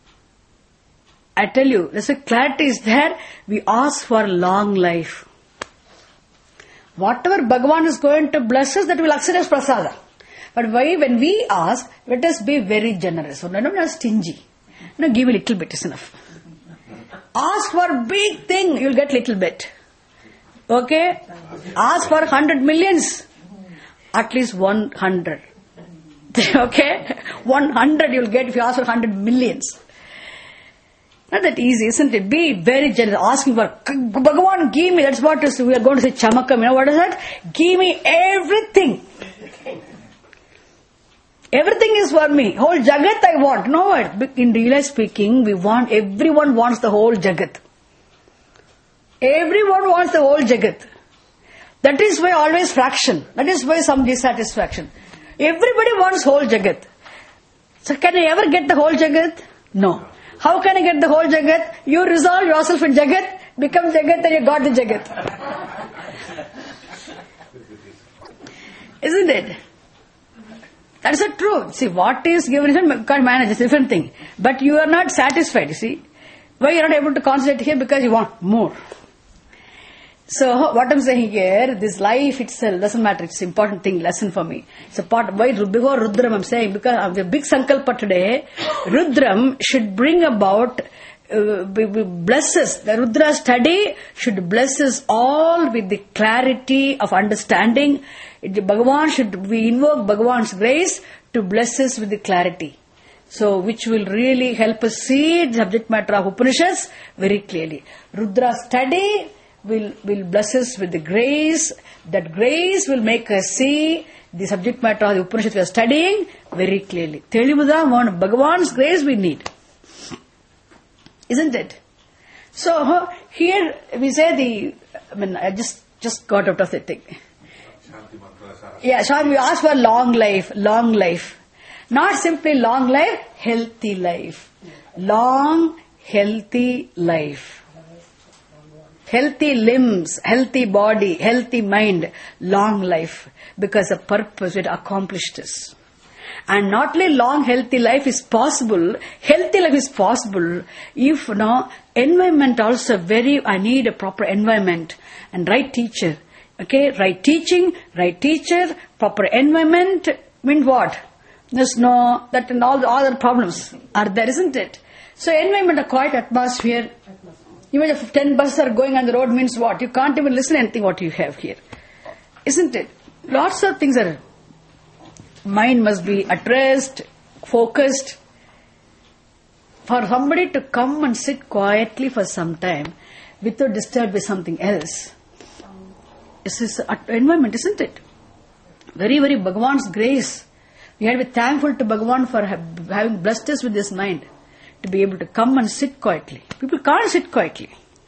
I tell you, there's a clarity is there. We ask for long life. Whatever Bhagavan is going to bless us, that will accept as prasada. But why, when we ask, let us be very generous. So, no, no, no, stingy. No, give a little bit is enough. Ask for big thing, you'll get little bit. Okay? Ask for hundred millions. At least one hundred. Okay? One hundred you'll get if you ask for hundred millions. Not that easy, isn't it? Be very generous. Asking for, Bhagavan, give me, that's what is, we are going to say chamakam. You know what is that? Give me everything. Everything is for me. Whole Jagat I want. No, in real speaking, we want, everyone wants the whole Jagat. Everyone wants the whole Jagat. That is why always fraction. That is why some dissatisfaction. Everybody wants whole Jagat. So can I ever get the whole Jagat? No. How can I get the whole Jagat? You resolve yourself in Jagat, become Jagat and you got the Jagat. Isn't it? That's the truth. See, what is given, you can't manage, it's a different thing. But you are not satisfied, you see. Why you are not able to concentrate here? Because you want more. So, what I'm saying here, this life itself doesn't matter, it's an important thing, lesson for me. It's a part, why before Rudram I'm saying, because of the big Sankalpa today, Rudram should bring about, uh, bless us, the Rudra study should bless us all with the clarity of understanding. Bhagavan should, we invoke Bhagavan's grace to bless us with the clarity. So, which will really help us see the subject matter of Upanishads very clearly. Rudra study will, will bless us with the grace. That grace will make us see the subject matter of the Upanishads we are studying very clearly. Telivuda, Bhagavan's grace we need. Isn't it? So, here we say the, I mean, I just, just got out of the thing. Yeah, so we ask for long life, long life. Not simply long life, healthy life. Long, healthy life. Healthy limbs, healthy body, healthy mind, long life. Because the purpose it accomplished this. And not only long, healthy life is possible, healthy life is possible if, you know, environment also very, I need a proper environment and right teacher. Okay, right teaching, right teacher, proper environment, mean what? There's no, that and all the other problems are there, isn't it? So environment, a quiet atmosphere. Even if ten buses are going on the road means what? You can't even listen to anything what you have here. Isn't it? Lots of things are, mind must be addressed, focused. For somebody to come and sit quietly for some time without disturbed by something else. This is an environment, isn't it? Very, very Bhagavan's grace. We have to be thankful to Bhagavan for having blessed us with this mind. To be able to come and sit quietly. People can't sit quietly.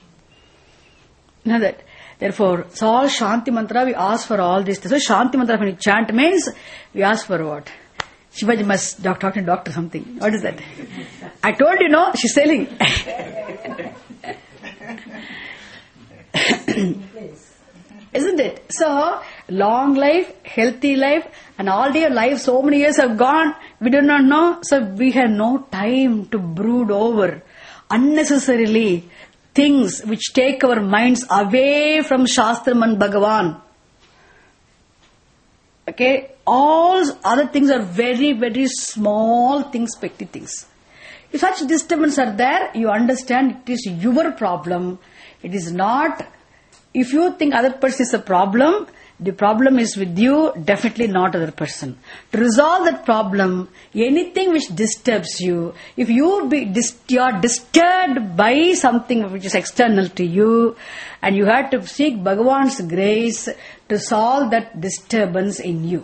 You know that. Therefore, it's all Shanti Mantra, we ask for all this. So Shanti Mantra when you chant means, we ask for what? Shivaji must talk, talk to doctor something. What is that? I told you, no, she's selling. Isn't it? So, long life, healthy life, and all their life, so many years have gone, we do not know, so we have no time to brood over unnecessarily things which take our minds away from Shastram and Bhagavan. Okay? All other things are very, very small things, petty things. If such disturbances are there, you understand it is your problem. It is not. If you think other person is a problem, the problem is with you, definitely not other person. To resolve that problem, anything which disturbs you, if you be dis- you are disturbed by something which is external to you, and you have to seek Bhagavan's grace to solve that disturbance in you.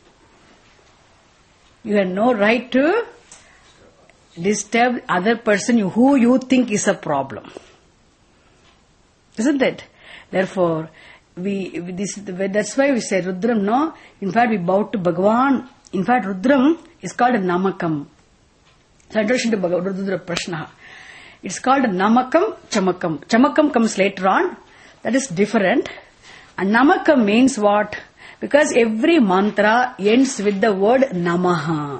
You have no right to disturb other person who you think is a problem. Isn't it? Therefore, we, we this that's why we say Rudram, no? In fact, we bow to Bhagavan. In fact, Rudram is called a Namakam. So, introduction to Bhagavan, Rudra Prashna. It's called Namakam, Chamakam. Chamakam comes later on. That is different. And Namakam means what? Because every mantra ends with the word Namaha.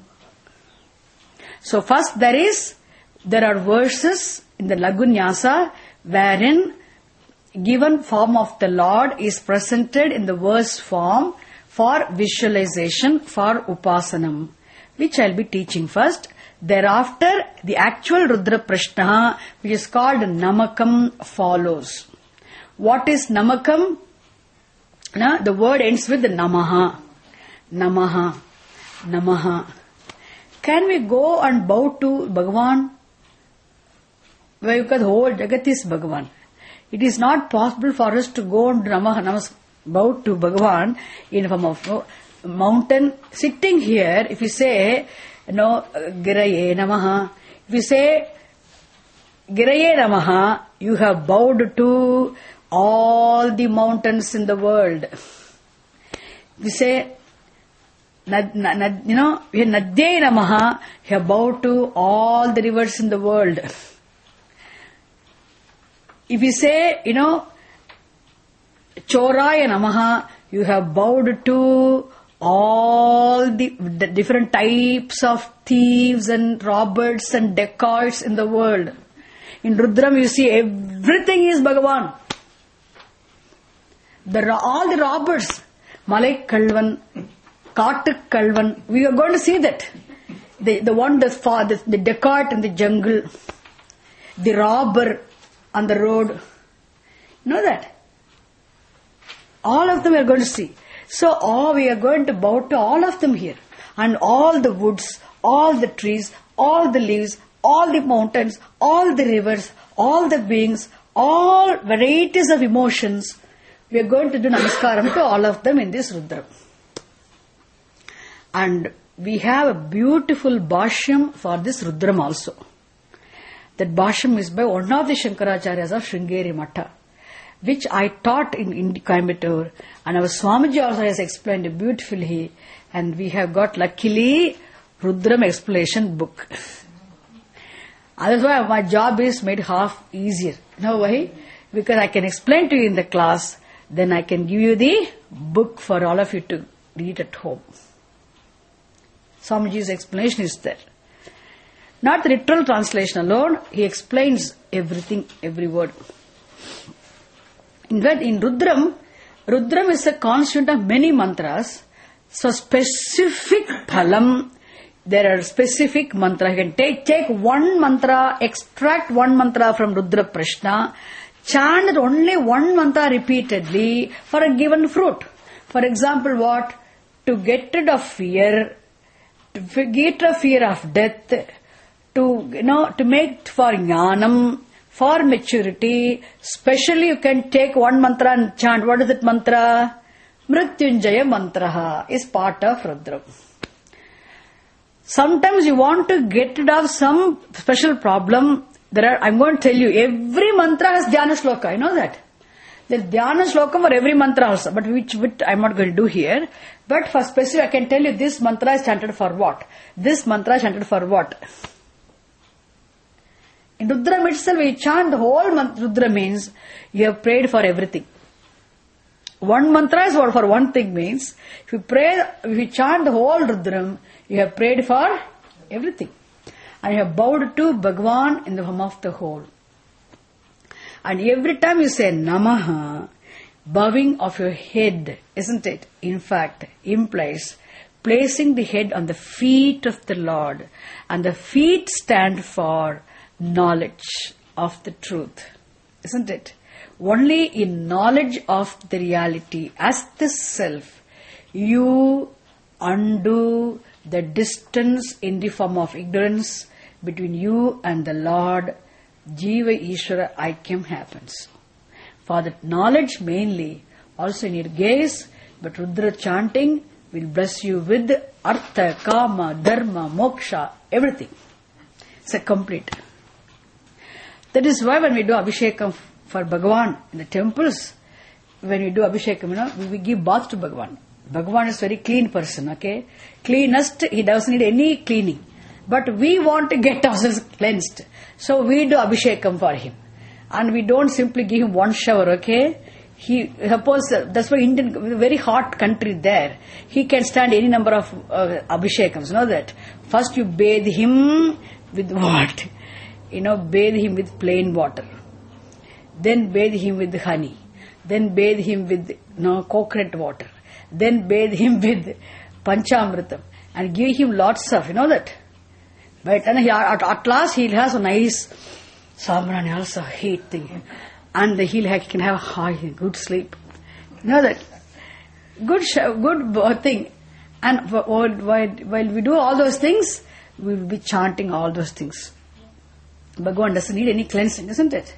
So first there is, there are verses in the Lagunyasa wherein given form of the Lord is presented in the verse form for visualization, for Upasanam, which I will be teaching first. Thereafter, the actual Rudra Prashna, which is called Namakam, follows. What is Namakam? Na, the word ends with the Namaha. Namaha. Namaha. Can we go and bow to Bhagavan? Where because the whole Jagat is Bhagavan. It is not possible for us to go and Namaha, Namas, bow to Bhagavan in the form of no, mountain. Sitting here, if you say, no, Giraye Namaha. If you say Giraye Namaha, you have bowed to all the mountains in the world. If you say, nad, nad, you know, Nadye Namaha, you have bowed to all the rivers in the world. If you say, you know, Choraya Namaha, you have bowed to all the, the different types of thieves and robbers and dacoits in the world. In Rudram you see everything is Bhagavan. The, all the robbers, Malai Kalvan, Katuk Kalvan, we are going to see that. The, the one, the, the, the dacoit in the jungle, the robber on the road. You know that? All of them we are going to see. So, oh, we are going to bow to all of them here. And all the woods, all the trees, all the leaves, all the mountains, all the rivers, all the beings, all varieties of emotions. We are going to do namaskaram to all of them in this Rudra. And we have a beautiful Bhashyam for this Rudram also. That Bhashyam is by one of the Shankaracharyas of Sringeri Matha, which I taught in, in Coimbatore, and our Swamiji also has explained it beautifully, and we have got luckily Rudram explanation book. That's why my job is made half easier. You know why? Because I can explain to you in the class, then I can give you the book for all of you to read at home. Swamiji's explanation is there. Not the literal translation alone, he explains everything, every word. In fact, in Rudram, Rudram is a constituent of many mantras. So specific phalam, there are specific mantras. You can take, take one mantra, extract one mantra from Rudra Prashna, chant only one mantra repeatedly for a given fruit. For example, what? To get rid of fear, to get rid of fear of death, to, you know, to make for jnanam, for maturity, specially you can take one mantra and chant. What is that mantra? Mrityunjaya mantraha is part of Rudra. Sometimes you want to get rid of some special problem. There are, I'm going to tell you, every mantra has dhyana shloka. You know that? There's dhyana shloka for every mantra also, but which, which I'm not going to do here. But for specific, I can tell you this mantra is chanted for what? This mantra is chanted for what? In Rudram itself, we chant the whole mantra. Rudra means you have prayed for everything. One mantra is what for one thing means. If you pray, if you chant the whole Rudram, you have prayed for everything. And you have bowed to Bhagavan in the form of the whole. And every time you say Namaha, bowing of your head, isn't it? In fact, implies placing the head on the feet of the Lord. And the feet stand for knowledge of the truth, isn't it? Only in knowledge of the reality as the self, you undo the distance in the form of ignorance between you and the Lord. Jiva Ishvara Aikyam happens. For that knowledge mainly, also in your gaze, but Rudra chanting will bless you with Artha, Kama, Dharma, Moksha, everything. It's a complete. That is why when we do Abhishekam for Bhagavan in the temples, when we do Abhishekam, you know, we, we give bath to Bhagavan. Bhagavan is a very clean person, okay? Cleanest, he doesn't need any cleaning. But we want to get ourselves cleansed. So we do Abhishekam for him. And we don't simply give him one shower, okay? He, suppose, that's why Indian, very hot country there, he can stand any number of uh, Abhishekams, you know that? First you bathe him with what? You know, bathe him with plain water. Then bathe him with honey. Then bathe him with, you know, coconut water. Then bathe him with Panchamritam. And give him lots of, you know that? But and he, at, at last he'll have a nice sambrani, also heat thing. And he'll have, he can have a high, good sleep. You know that? Good, good thing. And while, while we do all those things, we will be chanting all those things. Bhagavan doesn't need any cleansing, isn't it?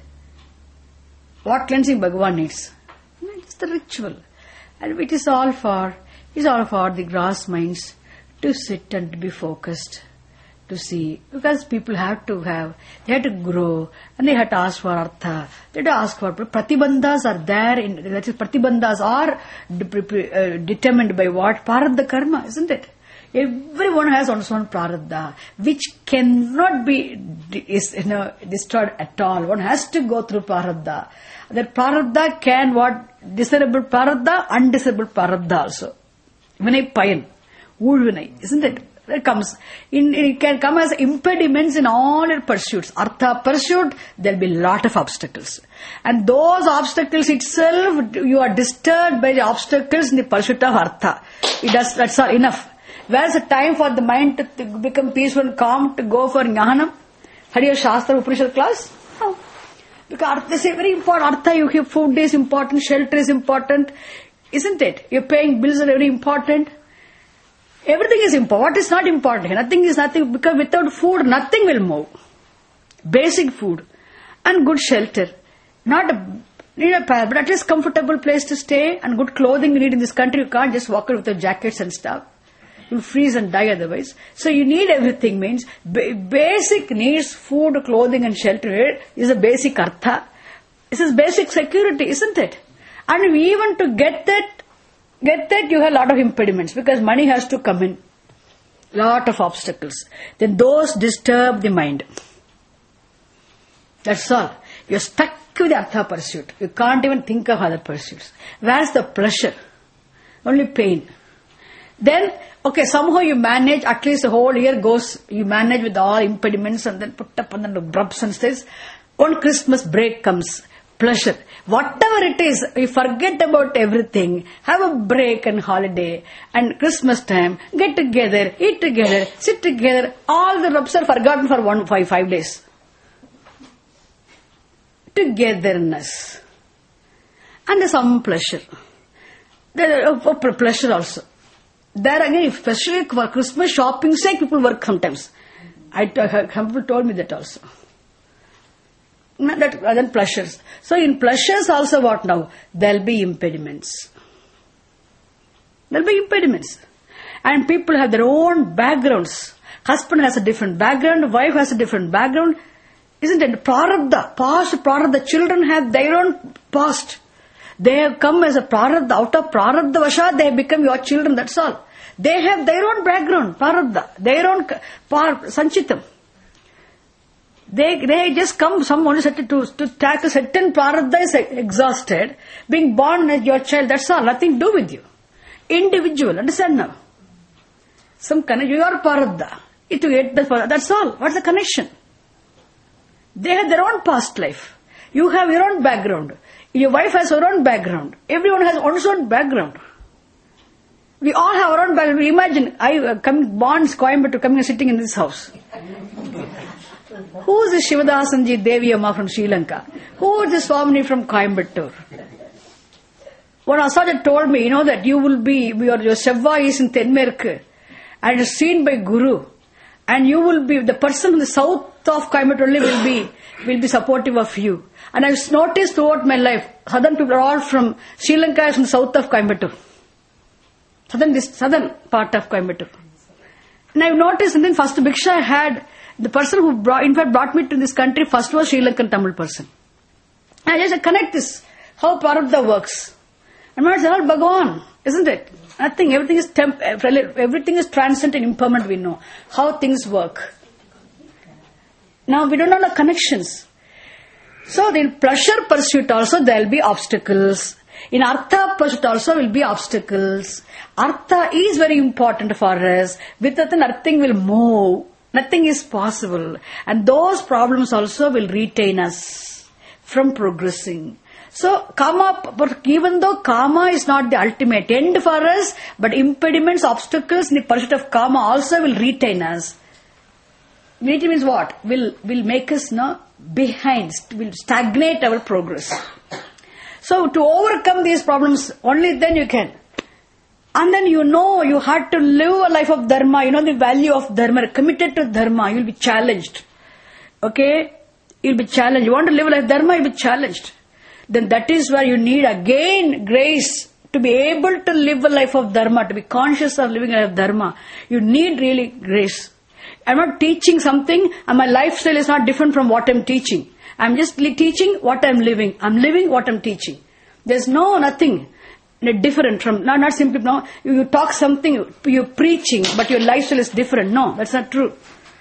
What cleansing Bhagavan needs? It's the ritual. And it is all for, it is all for the gross minds to sit and to be focused, to see. Because people have to have, they have to grow, and they have to ask for artha. They have to ask for, pratibandhas are there, in, that is, pratibandhas are de- uh, determined by what? Prarabdha karma, isn't it? Everyone has one's own prarabdha, which cannot be is, you know, destroyed at all. One has to go through prarabdha. That prarabdha can what? Discernible prarabdha, undiscernible prarabdha also. Vinay payan, Ulvinay, isn't it? That comes in, it can come as impediments in all your pursuits. Artha pursuit, there will be a lot of obstacles. And those obstacles itself, you are disturbed by the obstacles in the pursuit of artha. It does, that's all enough. Where's the time for the mind to, to become peaceful and calm, to go for jnanam? Hariya Shastra Upanishad class? No. Because they say very important. Artha, you have food is important, shelter is important. Isn't it? You're paying bills are very important. Everything is important. What is not important? Nothing is nothing, because without food, nothing will move. Basic food and good shelter. Not a, need a but at least comfortable place to stay, and good clothing you need in this country. You can't just walk around with your jackets and stuff. You'll freeze and die otherwise. So you need everything, means b- basic needs, food, clothing and shelter is a basic artha. This is basic security, isn't it? And even to get that, get that you have a lot of impediments, because money has to come in. Lot of obstacles. Then those disturb the mind. That's all. You're stuck with the artha pursuit. You can't even think of other pursuits. Where's the pleasure? Only pain. Then, okay, somehow you manage, at least the whole year goes, you manage with all impediments and then put up on the brubs and says, on Christmas break comes, pleasure. Whatever it is, you forget about everything, have a break and holiday, and Christmas time, get together, eat together, sit together, all the rubs are forgotten for one, five, five days. Togetherness. And some pleasure. There is pleasure also. There again, especially for Christmas shopping sake, people work sometimes. I, some people told me that also. That then pleasures. So in pleasures also what now? There will be impediments. There will be impediments. And people have their own backgrounds. Husband has a different background, wife has a different background. Isn't it? Prarabdha, past prarabdha. Children have their own past. They have come as a prarabdha. Out of prarabdha vasha, they have become your children, that's all. They have their own background, prarabdha. Their own par, sanchitam. They they just come, someone is to, to tackle certain prarabdha is exhausted. Being born as your child, that's all. Nothing to do with you. Individual, understand now? Some connection, you are prarabdha. It will get the prarabdha, that's all. What's the connection? They have their own past life. You have your own background. Your wife has her own background. Everyone has one's own background. We all have our own background. Imagine, I uh, come, born Coimbatore, coming and sitting in this house. Who is the Shivadasanji Devi Amma from Sri Lanka? Who is the Swamini from Coimbatore? One Asajja told me, you know, that you will be, your, your Shava is in Tenmerk, and is seen by Guru, and you will be, the person in the south of Coimbatore only will be, will be supportive of you. And I've noticed throughout my life, southern people are all from, Sri Lanka is from the south of Coimbatore. Southern, this southern part of Coimbatore. And I've noticed, and then first Bhiksha I had, the person who brought, in fact brought me to this country first was Sri Lankan Tamil person. And I just connect this, how Prarabdha works. And it's all Bhagavan, isn't it? Nothing, everything is temp- everything is transient and impermanent, we know. How things work. Now, we don't know the connections. So, in pleasure pursuit also, there will be obstacles. In Artha pursuit also will be obstacles. Artha is very important for us. Without it, nothing will move. Nothing is possible. And those problems also will retain us from progressing. So, karma, but even though karma is not the ultimate end for us, but impediments, obstacles in the pursuit of karma also will retain us. Retain means what? Will, will make us no, behind, will stagnate our progress. So, to overcome these problems, only then you can. And then you know you had to live a life of dharma, you know the value of dharma, committed to dharma, you will be challenged. Okay? You will be challenged. You want to live a life of dharma, you will be challenged. Then that is where you need again grace to be able to live a life of dharma, to be conscious of living a life of dharma. You need really grace. I'm not teaching something and my lifestyle is not different from what I'm teaching. I'm just teaching what I'm living. I'm living what I'm teaching. There's no nothing different from, not, not simply, no, you, you talk something, you're preaching, but your lifestyle is different. No, that's not true.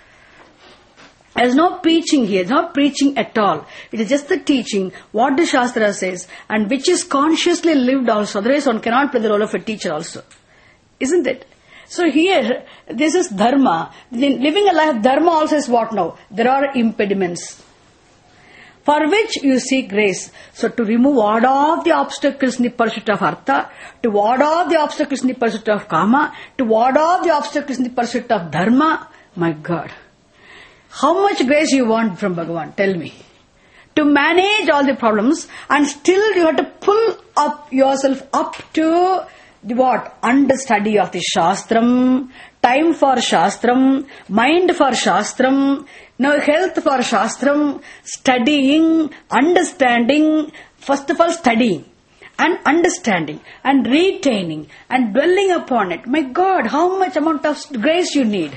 There's no preaching here, there's no preaching at all. It is just the teaching, what the Shastra says, and which is consciously lived also. Otherwise one cannot play the role of a teacher also. Isn't it? So here, this is dharma. Living a life of dharma also is what now? There are impediments, for which you seek grace. So to remove ward off the obstacles in the pursuit of artha, to ward off the obstacles in the pursuit of kama, to ward off the obstacles in the pursuit of dharma, my God. How much grace you want from Bhagavan? Tell me. To manage all the problems and still you have to pull up yourself up to the what? Understudy of the Shastram, time for Shastram, mind for Shastram, now health for Shastram, studying, understanding, first of all studying and understanding and retaining and dwelling upon it. My God, how much amount of grace you need.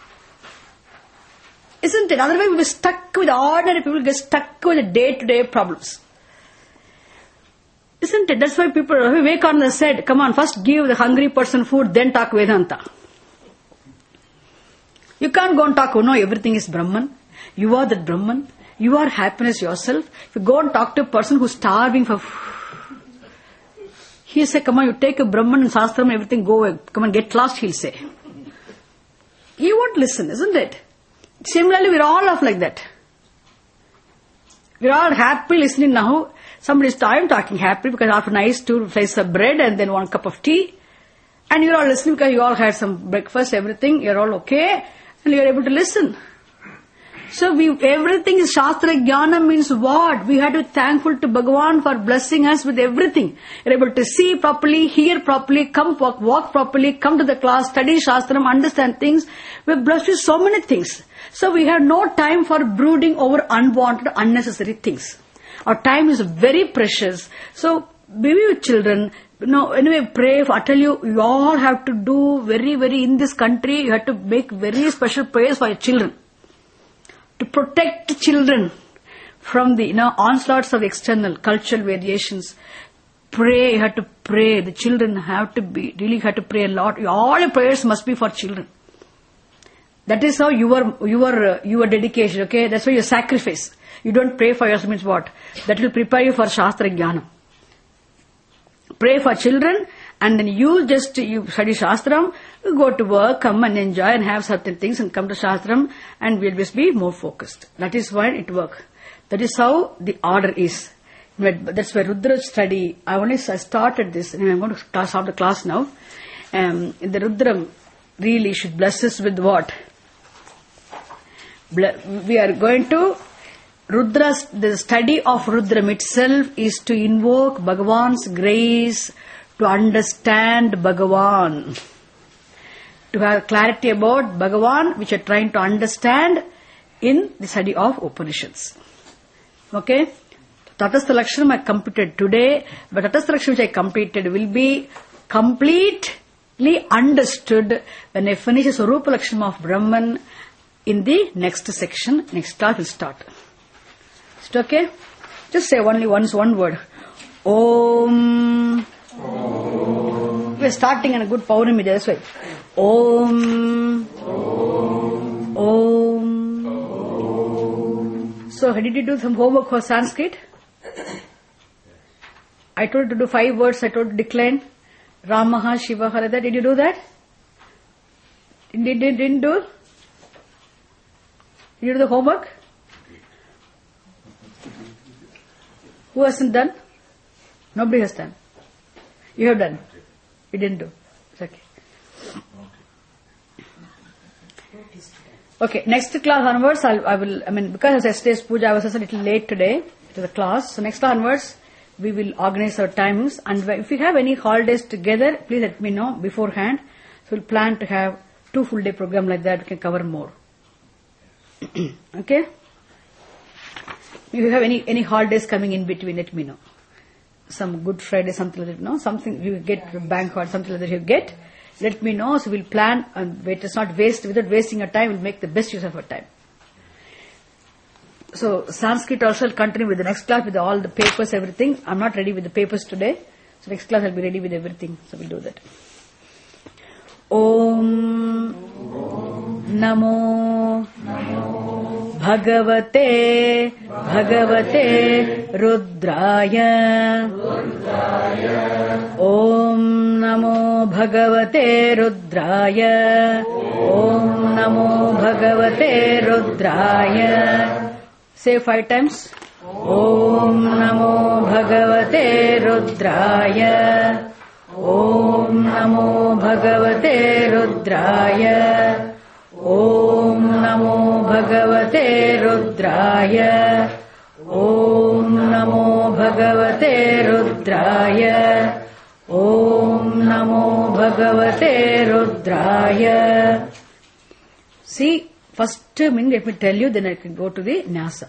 Isn't it? Otherwise we'll be stuck with ordinary people, get stuck with the day-to-day problems. Isn't it? That's why people, Vivekananda said, come on, first give the hungry person food, then talk Vedanta. You can't go and talk, oh no, everything is Brahman. You are that Brahman. You are happiness yourself. If you go and talk to a person who's starving for food, he'll say, come on, you take a Brahman and Shastram, everything, go, come on, get lost, he'll say. He won't listen, isn't it? Similarly, we're all off like that. We're all happy listening now. Somebody's I'm talking happy because after nice two slices of bread and then one cup of tea. And you're all listening because you all had some breakfast, everything. You're all okay. And you're able to listen. So we, everything is Shastra Jnana means what? We have to be thankful to Bhagavan for blessing us with everything. You're able to see properly, hear properly, come walk, walk properly, come to the class, study Shastram, understand things. We're blessed with so many things. So we have no time for brooding over unwanted, unnecessary things. Our time is very precious. So be with children. You know, anyway, pray. I tell you, you all have to do very, very, in this country, you have to make very special prayers for your children. To protect children from the, you know, onslaughts of external cultural variations. Pray, you have to pray. The children have to be, really have to pray a lot. All your prayers must be for children. That is how your, your, your dedication, okay? That's why your sacrifice. You don't pray for yourself means what? That will prepare you for Shastra Jnana. Pray for children and then you just, you study Shastram, you go to work, come and enjoy and have certain things and come to Shastram and we'll just be more focused. That is why it works. That is how the order is. That's why Rudra study, I only started this, and I'm going to start the class now. Um, in the Rudram really should bless us with what? We are going to Rudra, the study of Rudram itself is to invoke Bhagavan's grace to understand Bhagavan. To have clarity about Bhagavan, which you are trying to understand in the study of Upanishads. Okay? Tatastha Lakshanam I completed today, but Tatastha Lakshanam which I completed will be completely understood when I finish the Swarupa Lakshanam of Brahman in the next section. Next class will start. Is it okay? Just say only once one word. Om. Om. we're starting in a good Paurnami, that's why. Om. Om. Om. Om. So, did you do some homework for Sanskrit? I told you to do five words, I told you to decline. Ramaha, Shivaha, like that. Did you do that? Did, did, didn't do? Did you do the homework? Who hasn't done? Nobody has done. You have done. You didn't do. It's okay. Okay, next class onwards, I'll, I will, I mean, because of yesterday's puja, I was also a little late today to the class. So next class onwards, we will organize our timings. And if you have any holidays together, please let me know beforehand. So we'll plan to have two full day program like that. We can cover more. Okay? If you have any, any holidays coming in between, let me know. Some Good Friday, something like that, no? Something you get, bank holiday, something like that you get. Let me know, so we'll plan and wait. It's not waste, without wasting our time, we'll make the best use of our time. So, Sanskrit also will continue with the next class with all the papers, everything. I'm not ready with the papers today. So, next class I'll be ready with everything. So, we'll do that. Om, Namo, Namo Bhagavate, Bhagavate Rudraya, Rudraya. Om Namo Bhagavate Rudraya, Om Namo Bhagavate Rudraya. Say five times. Om Namo Bhagavate Rudraya, Om Namo Bhagavate Rudraya, Om Namo Bhagavate Rudraya, Om Namo Bhagavate Rudraya, Om Namo Bhagavate Rudraya. See, first minute let me tell you, then I can go to the Nyasa.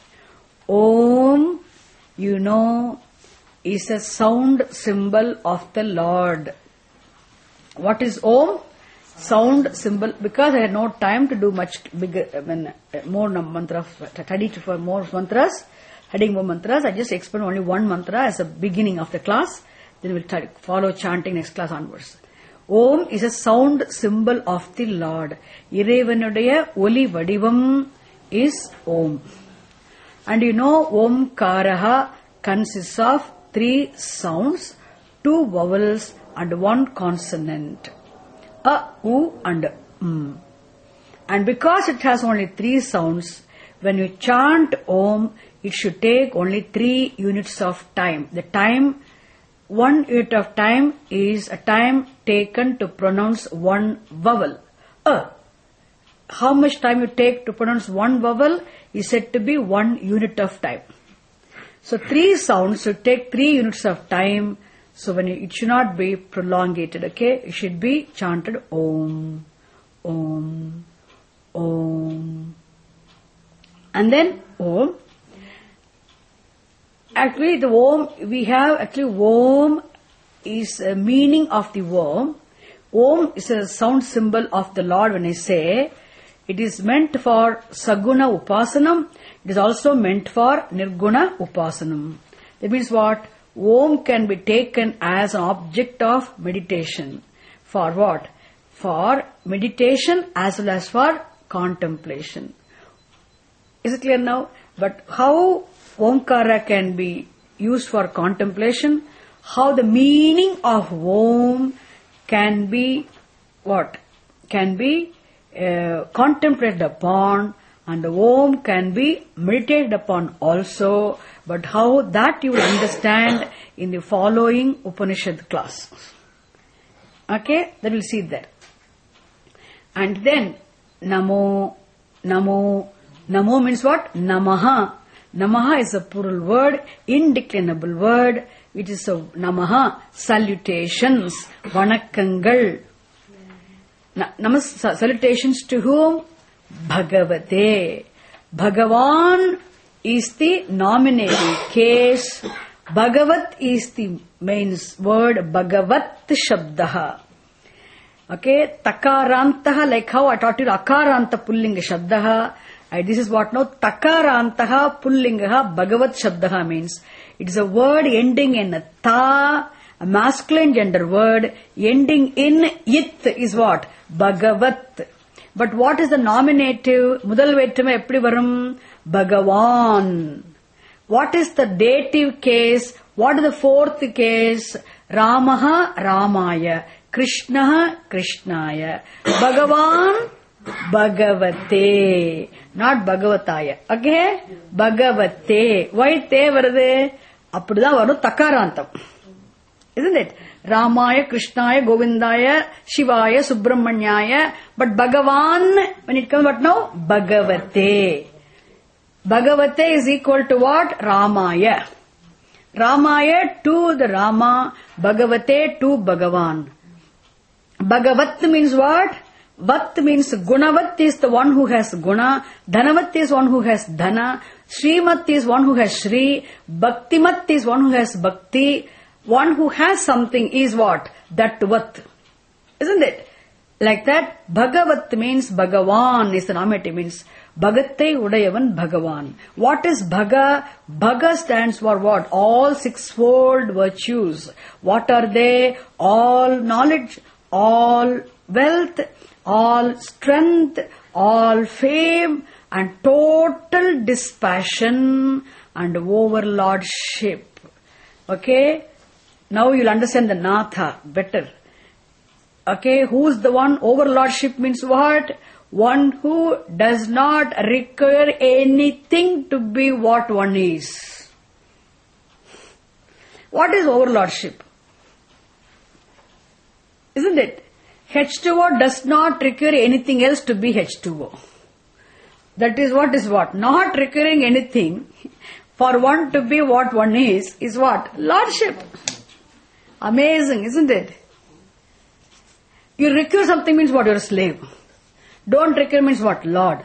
Om, you know, is a sound symbol of the Lord. What is Om? Sound symbol. Because I had no time to do much bigger, I mean, more mantras, study for more mantras, studying more mantras, I just explain only one mantra as a beginning of the class. Then we'll try, follow chanting next class onwards. Om is a sound symbol of the Lord. Irevanudaya Oli Vadivam is Om. And you know, Om Karaha consists of three sounds, two vowels and one consonant. A, U and M. And because it has only three sounds, when you chant Om, it should take only three units of time. The time, one unit of time is a time taken to pronounce one vowel. A. How much time you take to pronounce one vowel is said to be one unit of time. So three sounds should take three units of time. So when you, it should not be prolongated, okay? It should be chanted Om, Om, Om. And then Om. Actually the Om, we have actually Om is a meaning of the Om. Om is a sound symbol of the Lord. When I say, it is meant for Saguna Upasanam. It is also meant for Nirguna Upasanam. That means what? Om can be taken as an object of meditation. For what? For meditation as well as for contemplation. Is it clear now? But how Omkara can be used for contemplation? How the meaning of Om can be what? Can be uh, contemplated upon, and the Om can be meditated upon also, but how that you will understand in the following Upanishad class. Okay, that we'll see there. And then, Namo, Namo, Namo means what? Namaha. Namaha is a plural word, indeclinable word, which is a Namaha, salutations, Vanakkangal. Namas, salutations to whom? Bhagavate. Bhagavan is the nominative case. Bhagavat is the main word. Bhagavat Shabdaha. Okay, Takarantaha, like how I taught you Akaranta Pullinga Shabdaha. And this is what now Takarantaha Pullingaha Bhagavat Shabdaha means. It is a word ending in a ta A masculine gender word ending in it is what? Bhagavat. But what is the nominative? Mudal vettama eppadi varum? Bhagavan. What is the dative case? What is the fourth case? Ramaha Ramaya. Krishnaha Krishnaya. Bhagavan Bhagavate. Not Bhagavataya. Okay? Bhagavate. Why te varade? Appadha varu takarantam. Isn't it? Ramaya, Krishnaya, Govindaya, Shivaya, Subramanyaya. But Bhagavan, when it comes what now? Bhagavate. Bhagavate is equal to what? Ramaya. Ramaya to the Rama, Bhagavate to Bhagavan. Bhagavat means what? Vat means Gunavat is the one who has Guna, Dhanavat is one who has Dhana, Srimat is one who has Shri, Bhaktimat is one who has Bhakti. One who has something is what? That Vat. Isn't it? Like that, Bhagavat means Bhagavan is the nominative, means Bhagatte Udayavan Bhagavan. What is Bhaga? Bhaga stands for what? All sixfold virtues. What are they? All knowledge, all wealth, all strength, all fame, and total dispassion and overlordship. Okay? Now you'll understand the Natha better. Okay? Who's the one? Overlordship means what? One who does not require anything to be what one is. What is overlordship? Isn't it? H two O does not require anything else to be H two O. That is what is what? Not requiring anything for one to be what one is, is what? Lordship. Amazing, isn't it? You require something means what? You're a slave. Don't require means what? Lord.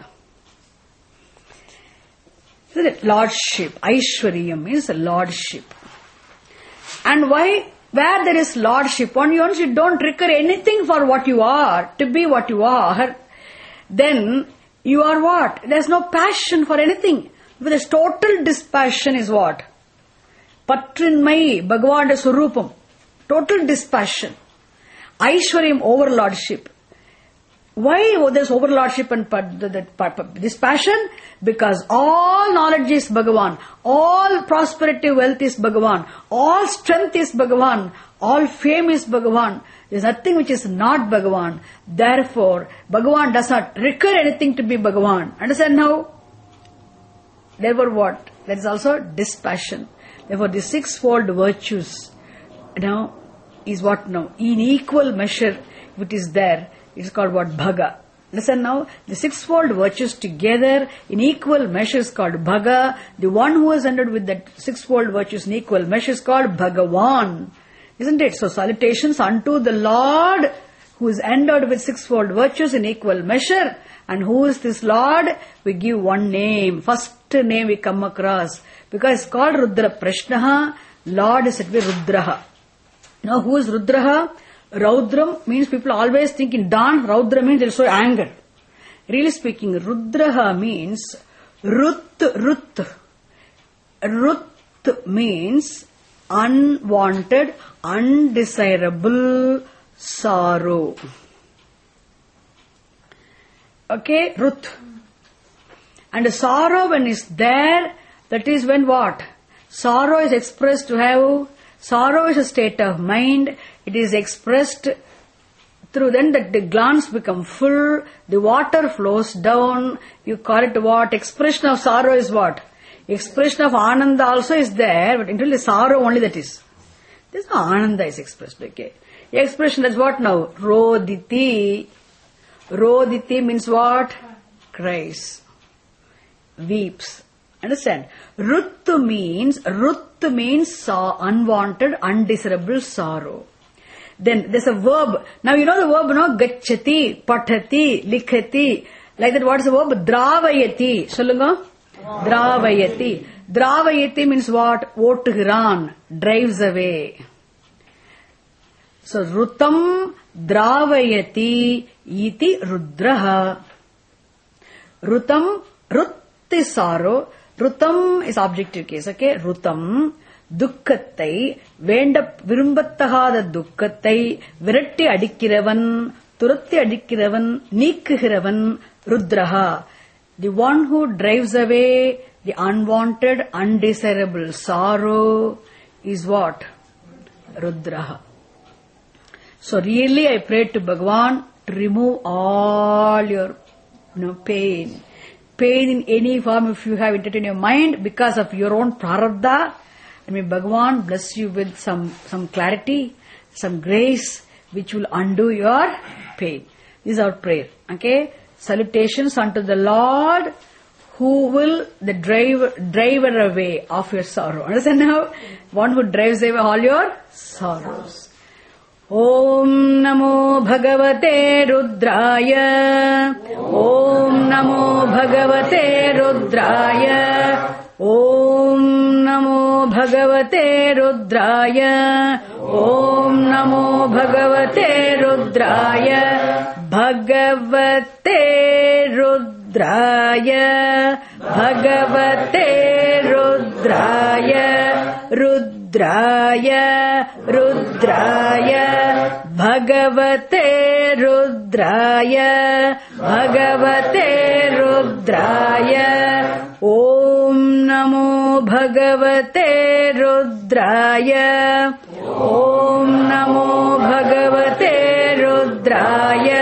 Isn't it? Lordship. Aishwarya means lordship. And why? Where there is lordship, once you don't require anything for what you are, to be what you are, then you are what? There's no passion for anything. With this total dispassion is what? Patrinmai, Bhagavada Surupam. Total dispassion. Aishwaryam, overlordship. Why there's overlordship and dispassion? Because all knowledge is Bhagavan, all prosperity, wealth is Bhagavan, all strength is Bhagavan, all fame is Bhagavan. There's nothing which is not Bhagavan. Therefore, Bhagavan does not require anything to be Bhagavan. Understand now? Therefore what? There is also dispassion. Therefore the sixfold virtues now is what now? In equal measure, if it is there, it is called what? Bhaga. Listen now, the sixfold virtues together in equal measure is called Bhaga. The one who is endowed with that sixfold virtues in equal measure is called Bhagavan. Isn't it? So salutations unto the Lord who is endowed with sixfold virtues in equal measure. And who is this Lord? We give one name. First name we come across. Because it's called Rudra Prashnaha. Lord is said to be Rudraha. Now who is Rudraha? Raudram means people always think in dawn, Raudra means there is so anger. Really speaking, Rudraha means Rut, Rut. Rut means unwanted, undesirable sorrow. Okay, Rut. And sorrow when is there, that is when what? Sorrow is expressed to have, sorrow is a state of mind. It is expressed through then that the glands become full, the water flows down. You call it what? Expression of sorrow is what? Expression of Ananda also is there, but until the sorrow only that is. There's no Ananda is expressed, okay? The expression, that's what now? Roditi. Roditi means what? Cries. Weeps. Understand? Ruttu means, Ruttu means so unwanted, undesirable sorrow. Then there's a verb. Now you know the verb, no? Gacchati, pathati, likhati. Like that, what is the verb? Dravayati. Sollunga? Dravayati. Dravayati means what? Otugiran. Drives away. So, Rutam Dravayati iti Rudraha. Rutam, Rut is sorrow. Rutam is objective case, okay? Rutam. துக்கத்தை வேண்ட விரும்பத்தகாத துக்கத்தை விரட்டி அடிக்கிறவன் துரத்தி அடிக்கிறவன் நீக்குகிறவன் ருத்ரஹா. The one who drives away the unwanted, undesirable sorrow is what? Rudraha. So really I pray to Bhagavan to remove all your you know, pain. Pain in any form if you have it in your mind because of your own prarabdha. I mean Bhagavan bless you with some, some clarity, some grace which will undo your pain. This is our prayer. Okay? Salutations unto the Lord who will the drive, driver away of your sorrow. Understand now? One who drives away all your sorrows. Om Namo Bhagavate Rudraya. Om Namo Bhagavate Rudraya. Om Namo Bhagavate Rudraya. Om Namo Bhagavate Rudraya. Bhagavate Rudraya. Bhagavate Rudraya. Rudraya. Rudraya. Bhagavate Rudraya. Bhagavate Rudraya. Om Namo Bhagavate Rudraya. Om Namo Bhagavate Rudraya.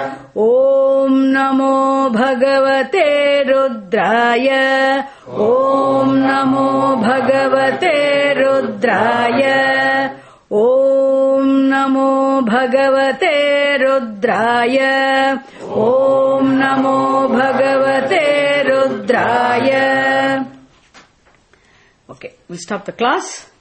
Om Namo Bhagavate Rudraya. Om Namo Bhagavate Rudraya. Om Namo Bhagavate Rudraya. Om Namo Bhagavate Rudraya. Okay, we stop the class.